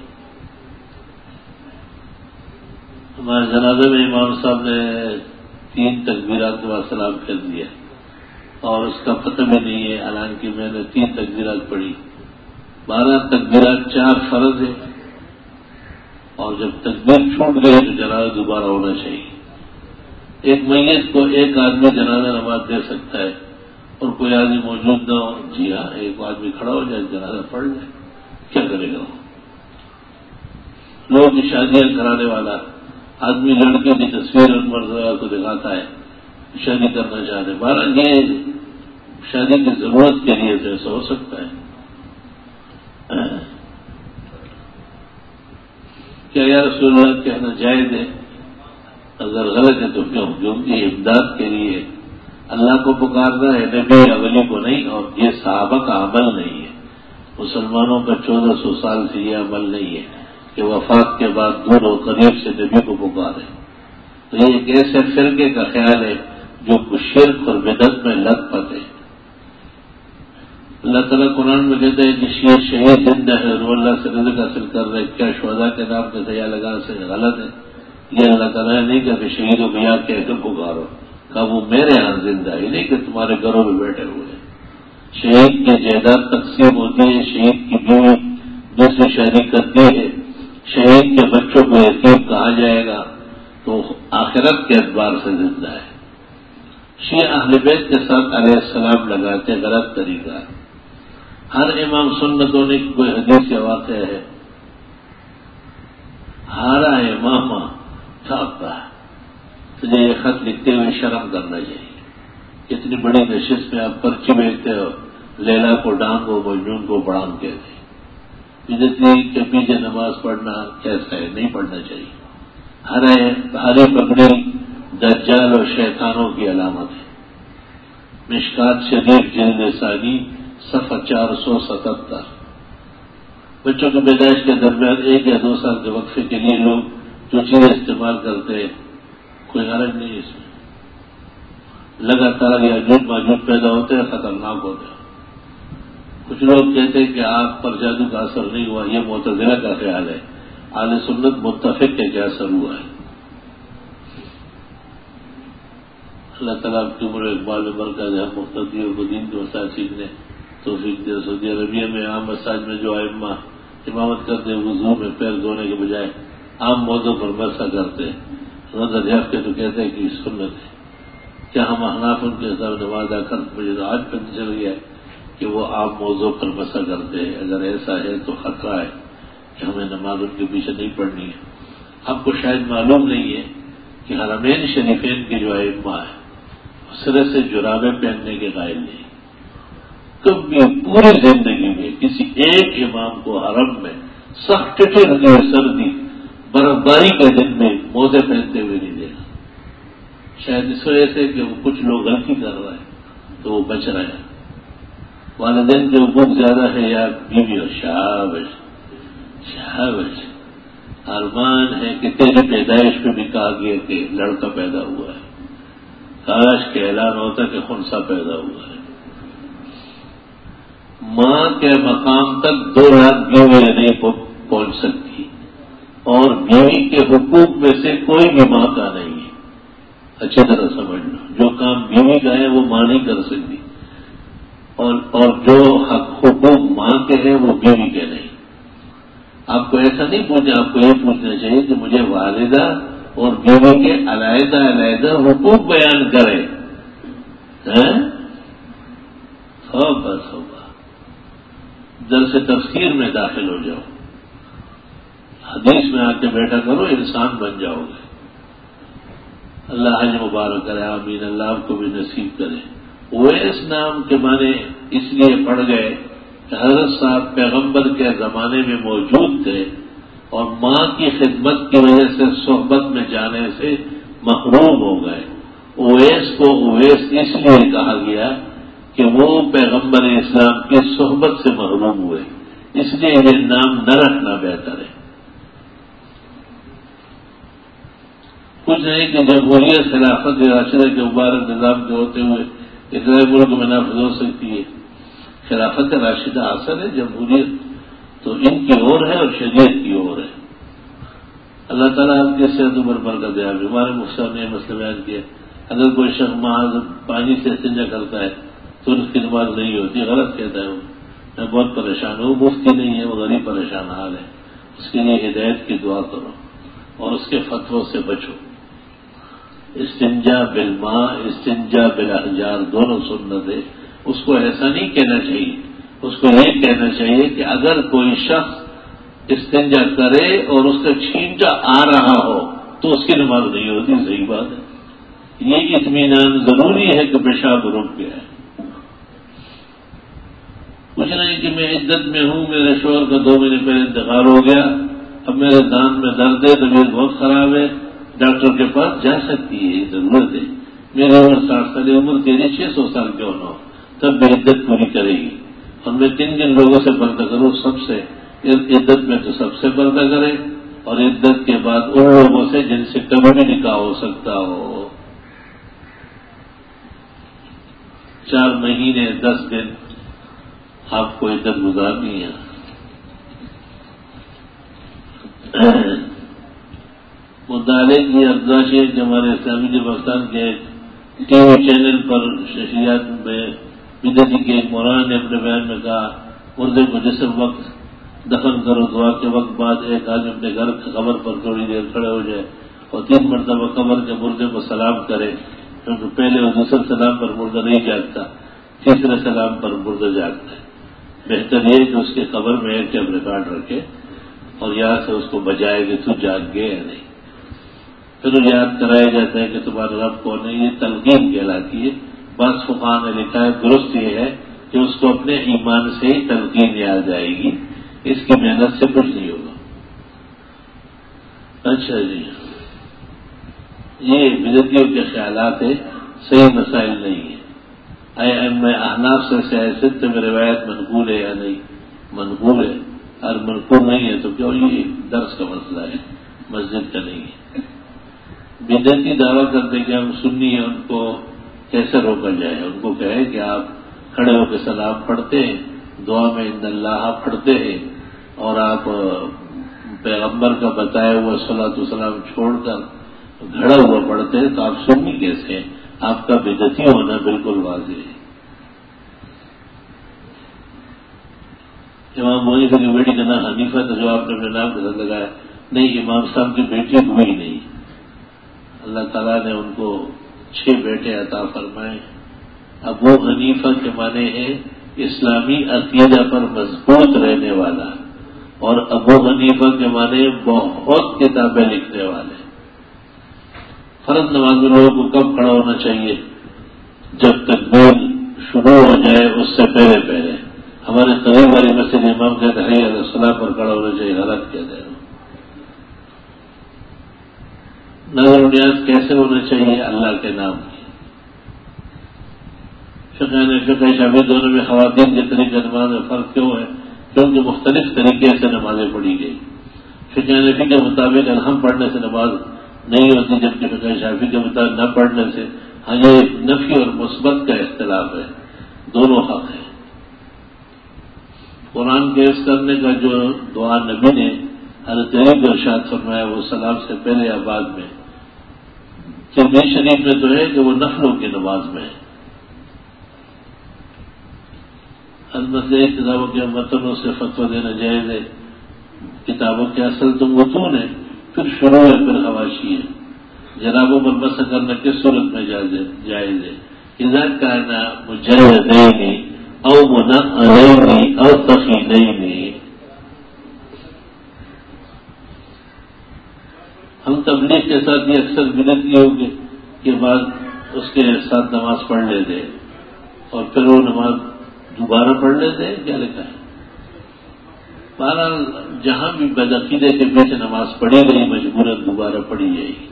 ہمارے جنازے میں امام صاحب نے 3 تکبیرات کے بعد سلام پھیر دیا اور اس کا پتہ بھی نہیں ہے، حالانکہ میں نے 3 تکبیرات پڑھی۔ 12 تکبیرات 4 فرض ہے، اور جب تکبیر چھوٹ گئی تو جنازہ دوبارہ ہونا چاہیے۔ ایک میت کو ایک آدمی جنازہ نماز دے سکتا ہے اور کوئی آدمی موجود نہ ہو، جی ہاں ایک آدمی کھڑا ہو جائے جنازہ پڑھ جائے، کیا کرے گا وہ؟ لوگ شادیاں کرانے والا آدمی لڑکے کی تصویر مرزا کو دکھاتا ہے، شادی کرنا چاہتے ہیں، 12 یہ شادی کی ضرورت کے لیے تو ایسا ہو سکتا ہے۔ کیا یا رسول اللہ کہنا جائز ہے؟ اگر غلط ہے تو کیوں؟ کیونکہ امداد کے لیے اللہ کو پکارنا ہے، نبی یا ولی کو نہیں، اور یہ صحابہ کا عمل نہیں ہے۔ مسلمانوں کا 1400 سال سے یہ عمل نہیں ہے کہ وفات کے بعد دور و قریب سے نبی کو پکارے۔ تو یہ ایک ایسے فرقے کا خیال ہے جو شرک اور بدعت میں لت پت ہے۔ اللہ تعالیٰ قرآن میں کہتے ہیں کہ شہید زندہ ہے، رو اللہ سے رزق حاصل کر رہے، کیا شہداء کے نام کے سیا لگا سے غلط ہے؟ یہ اللہ تعالیٰ نے نہیں کہا کہ شہیدوں کو یاد کہہ کر پکارو، کہا وہ میرے ہاں زندہ ہے، نہیں کہ تمہارے گھروں میں بیٹھے ہوئے ہیں۔ شہید کی جائیداد تقسیم ہوتی ہے، شہید کی بیوی دوسری شادی کرتی ہے، شہید کے بچوں کو یتیم کہا جائے گا، تو آخرت کے اعتبار سے زندہ ہے۔ شیعہ اہل بیت کے ساتھ علیہ السلام لگاتے غلط طریقہ ہے۔ ہر امام سنت ہونے کی کوئی حدیث یا واقعہ ہے؟ ہارا امامہ تھاپا، تجھے یہ خط لکھتے ہوئے شرم کرنا چاہیے۔ اتنی بڑی نشست میں آپ پرچی بیچتے ہو، لیلا کو ڈانگ ہو مجنون کو بڑانگ کہتے ہیں۔ بدعتی کے پیچھے نماز پڑھنا کیسا ہے؟ نہیں پڑھنا چاہیے۔ ہری پگڑی دجال اور شیطانوں کی علامت ہے۔ مشکات شریف جلد ثانی صفحہ 477۔ بچوں کی پیدائش کے درمیان 1 یا 2 سال کے وقفے کے لیے لوگ جو چیزیں استعمال کرتے ہیں کوئی حرج نہیں اس میں۔ لگاتار یاجوج ماجوج پیدا ہوتے ہیں، خطرناک ہوتے ہیں۔ کچھ لوگ کہتے ہیں کہ آگ پر جادو کا اثر نہیں ہوا، یہ معتزلہ کا خیال ہے۔ اہل سنت متفق ہے کہ اثر ہوا ہے۔ اللہ تعالیٰ آپ کی عمر اقبال میں برکت ہے، ہم مقتدیوں کو دین کے مسائل سیکھنے توفیق دے۔ سعودی عربیہ میں عام مساجد میں جو ائمہ امامت کرتے ہیں، وضو میں پیر دھونے کے بجائے عام موضوع پر مسح کرتے ہیں، دریافت کے تو کہتے ہیں کہ یہ سنت ہے۔ کیا ہم احناف ان کے حساب نماز ادا کرتے؟ مجھے تو آج پتہ چل گیا ہے کہ وہ عام موضوع پر مسح کرتے ہیں۔ اگر ایسا ہے تو خطرہ ہے کہ ہمیں نماز ان کے پیچھے نہیں پڑھنی ہے۔ آپ کو شاید معلوم نہیں ہے کہ حرمین شریفین کے جو ائمہ ہیں سرے سے جرابیں پہننے کے قائل نہیں۔ کبھی پوری زندگی میں کسی ایک امام کو حرم میں سخت ٹھنڈی سردی برف باری کے دن میں موزے پہنتے ہوئے نہیں دیکھا. شاید اس وجہ سے کہ وہ کچھ لوگ غلطی کر رہے ہیں تو وہ بچ رہے ہیں. والدین کے حقوق زیادہ ہے یا بیوی اور شابش شابش. ارمان ہے کہ تیری پیدائش پہ بھی کہا گیا کہ لڑکا پیدا ہوا ہے. کاش کے اعلان ہوتا کہ خنسا پیدا ہوا ہے. ماں کے مقام تک 2 لاکھ بیوی نہیں پہنچ سکتی اور بیوی کے حقوق میں سے کوئی بھی ماں کا نہیں ہے. اچھی طرح سمجھ لو جو کام بیوی کا ہے وہ ماں نہیں کر سکتی اور جو حقوق ماں کے ہیں وہ بیوی کے نہیں. آپ کو ایسا نہیں پوچھنا, آپ کو یہ پوچھنا چاہیے کہ مجھے والدہ اور بیوی کے علیحدہ علیحدہ حقوق بیان کرے. بس ہوگا درس تفسیر میں داخل ہو جاؤ, حدیث میں آ کے بیٹھا کرو, انسان بن جاؤ گے. اللہ حج مبارک کرے, آمین. اللہ آپ کو بھی نصیب کرے. اویس نام کے معنی اس لیے پڑ گئے کہ حضرت صاحب پیغمبر کے زمانے میں موجود تھے اور ماں کی خدمت کی وجہ سے صحبت میں جانے سے محروم ہو گئے. اویس کو اویس اس لیے کہا گیا کہ وہ پیغمبر اسلام کی صحبت سے محروم ہوئے, اس لیے یہ نام نہ رکھنا بہتر ہے. کچھ نہیں کہ جمہوریت خلافت راشدہ کے مبارک نظام کے ہوتے ہوئے اسرائیل ملک میں نافذ ہو سکتی ہے. خلافت راشدہ اصل ہے, جمہوریت تو ان کی اور ہے اور شریعت کی اور ہے. اللہ تعالیٰ آپ کے صحت عمر برکت دے. ہمارے مفسر نے مسئلہ بیان کیا, اگر کوئی شخص محض پانی سے استنجا کرتا ہے تو اس کی نماز نہیں ہوتی. غلط کہتا ہے وہ. میں بہت پریشان ہوں, مفتی نہیں ہے, وہ غریب پریشان حال ہے. اس کے لیے ہدایت کی دعا کرو اور اس کے فتووں سے بچو. استنجا بالماء, استنجا بالاحجار دونوں سنت ہے. اس کو ایسا نہیں کہنا چاہیے, اس کو یہ کہنا چاہیے کہ اگر کوئی شخص استنجا کرے اور اس کا چھینٹا آ رہا ہو تو اس کی نماز نہیں ہوتی. صحیح بات ہے. یہ اطمینان ضروری ہے کہ پیشاب رک گیا ہے. کچھ نہیں کہ میں عدت میں ہوں, میرے شوہر کا 2 مہینے پہلے انتقال ہو گیا, اب میرے دانت میں درد ہے, طبیعت بہت خراب ہے, ڈاکٹر کے پاس جا سکتی ہے, یہ ضرورت ہے. میری عمر 60 سال, عمر تیری 600 سال کیوں نہ ہو, تب بھی عدت پوری کرے گی. اور میں 3 جن لوگوں سے پردہ کروں, سب سے عدت میں تو سب سے پردہ کرے اور عدت کے بعد ان لوگوں سے جن سے کبھی بھی نکاح ہو سکتا ہو. 4 مہینے 10 دن آپ کو عدت گزارنی ہے. مطالعے کی افزائش ہے کہ ہمارے اسلامی جماعتان کے ٹی وی چینل پر شہریات میں بدعتی کے ایک مولانا نے اپنے بیان میں کہا, مردے کو جس وقت دفن کرو دعا کے وقت بعد ایک آدمی اپنے گھر قبر پر تھوڑی دیر کھڑے ہو جائے اور 3 مرتبہ قبر کے مردے کو سلام کرے, کیونکہ پہلے اور دوسرے سلام پر مردہ نہیں جاگتا, تیسرے سلام پر مردہ جاگتا ہے. بہتر یہ کہ اس کے قبر میں ایک ٹیپ ریکارڈ رکھے اور یہاں سے اس کو بجائے کہ تو جاگ گئے یا نہیں. پھر یاد کرایا جاتا ہے کہ تمہارا رب کون ہے. یہ تلقین کہلاتی ہے. بعض فقہاء نے لکھا ہے درست یہ ہے کہ اس کو اپنے ایمان سے ہی تلقین یاد آئے گی, اس کی محنت سے کچھ نہیں ہوگا. اچھا جی, یہ بدعتیوں کے خیالات ہیں, صحیح مسائل نہیں ہے. میں احناف سے سیاست میں روایت منقول ہے یا نہیں؟ منقول ہے. اور منقول نہیں ہے تو کیوں, یہ درس کا مسئلہ ہے, مسجد کا نہیں ہے. بدعتی دعویٰ کرتے کہ ہم سنی ہیں, ان کو کیسے روکا جائے؟ ان کو کہے کہ آپ کھڑے ہو کے سلام پڑھتے ہیں, دعا میں ان اللہ پڑھتے ہیں, اور آپ پیغمبر کا بتایا ہوا صلاۃ والسلام چھوڑ کر گھڑا ہوا پڑھتے ہیں, تو آپ سنی کیسے ہیں؟ آپ کا بدعتی ہونا بالکل واضح ہے. امام وہی کی بیٹی کا نام حنیفہ تھا, جو آپ نے اپنے نام کے ساتھ لگایا. نہیں, امام صاحب کی بیٹی ہوئی نہیں. اللہ تعالیٰ نے ان کو 6 بیٹے عطا فرمائے. ابو حنیفہ کے معنی ہے اسلامی عقیدہ پر مضبوط رہنے والا, اور ابو حنیفہ کے معنی بہت کتابیں لکھنے والے. فرض نماز میں لوگوں کو کب کھڑا ہونا چاہیے؟ جب تکبیر شروع ہو جائے اس سے پہلے پہلے. ہمارے قریب والی مسجد امام کہتے ہیں علیہ السلام پر کھڑا ہونا چاہیے, غلط کہتے ہیں. نیاز کیسے ہونے چاہیے؟ اللہ کے نام کی. فقہ شافعی دونوں میں خواتین کے طریقے نماز میں فرق کیوں ہے؟ کیونکہ مختلف طریقے سے نمازیں پڑھی گئی. فقہ حنفی کے مطابق الحم پڑھنے سے نماز نہیں ہوتی، جبکہ فقہ شافعی کے مطابق نہ پڑھنے سے. ہاں، یہ نفی اور مثبت کا اختلاف ہے، دونوں حق ہیں. قرآن کے حفظ کرنے کا جو دعا نبی نے حضرت علی کو ارشاد فرمایا، وہ سلام سے پہلے یا بعد میں، ترمذی شریف میں تو ہے کہ وہ نفلوں کی نماز میں ہے. المسئلہ کتابوں کے متنوں سے فتویٰ دینا جائز ہے. کتابوں کے اصل تو متون ہے، پھر شروع ہے، پھر حواشی ہے. جنابوں پر بس کرنا کس صورت میں جائز ہے؟ اذا کان مجردین او منعرین او تقیلین. ہم تبلیغ کے ساتھ یہ اکثر بدعت یہ ہوگی کہ بعد اس کے ساتھ نماز پڑھ لیتے اور پھر وہ نماز دوبارہ پڑھ لیتے. کیا لکھا ہے؟ بہرحال جہاں بھی بدعقیدے کے پیچھے نماز پڑھی گئی مجبوراً دوبارہ پڑھی جائے گی.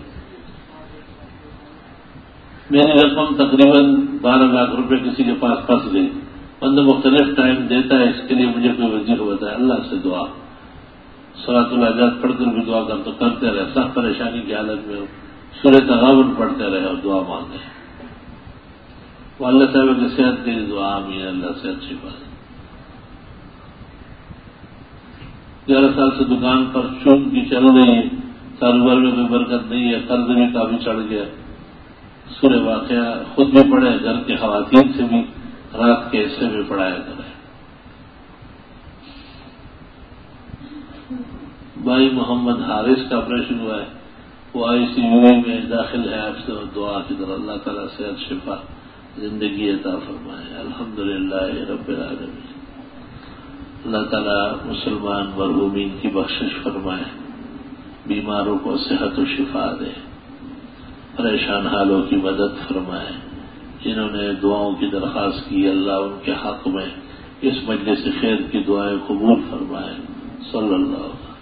میری رقم تقریباً 12 لاکھ روپے کسی کے پاس پھنس گئی. بندہ مختلف ٹائم دیتا ہے، اس کے لیے مجھے کوئی وظیفہ بتایا، اللہ سے دعا، صلاۃ الحاجات پڑھ کر بھی دعا کرتے رہے، سخت پریشانی کی حالت میں ہو، سورہ تغابن پڑھتے رہے اور دعا مانگے. وہ اللہ صاحب کی صحت کے لیے دعا، آمین، اللہ سے اچھی بات. 11 سال سے دکان پر چون کی چل رہی ہے، کاروبار میں کوئی برکت نہیں ہے، قرض بھی کافی چڑھ گیا. سورہ واقعہ خود بھی پڑھے، گھر کی خواتین سے بھی رات کے حصے میں پڑھایا کرے. بھائی محمد حارث کا آپریشن ہوا ہے، وہ ICU میں داخل ہے. آپ سے دعا کی طرح اللہ تعالیٰ صحت شفا زندگی عطا فرمائے. الحمدللہ رب العالمین. اللہ تعالیٰ مسلمان مرحومین کی بخشش فرمائے، بیماروں کو صحت و شفا دے، پریشان حالوں کی مدد فرمائے. جنہوں نے دعاؤں کی درخواست کی، اللہ ان کے حق میں اس مجلس خیر کی دعائیں قبول فرمائے. صلی اللہ علیہ وسلم.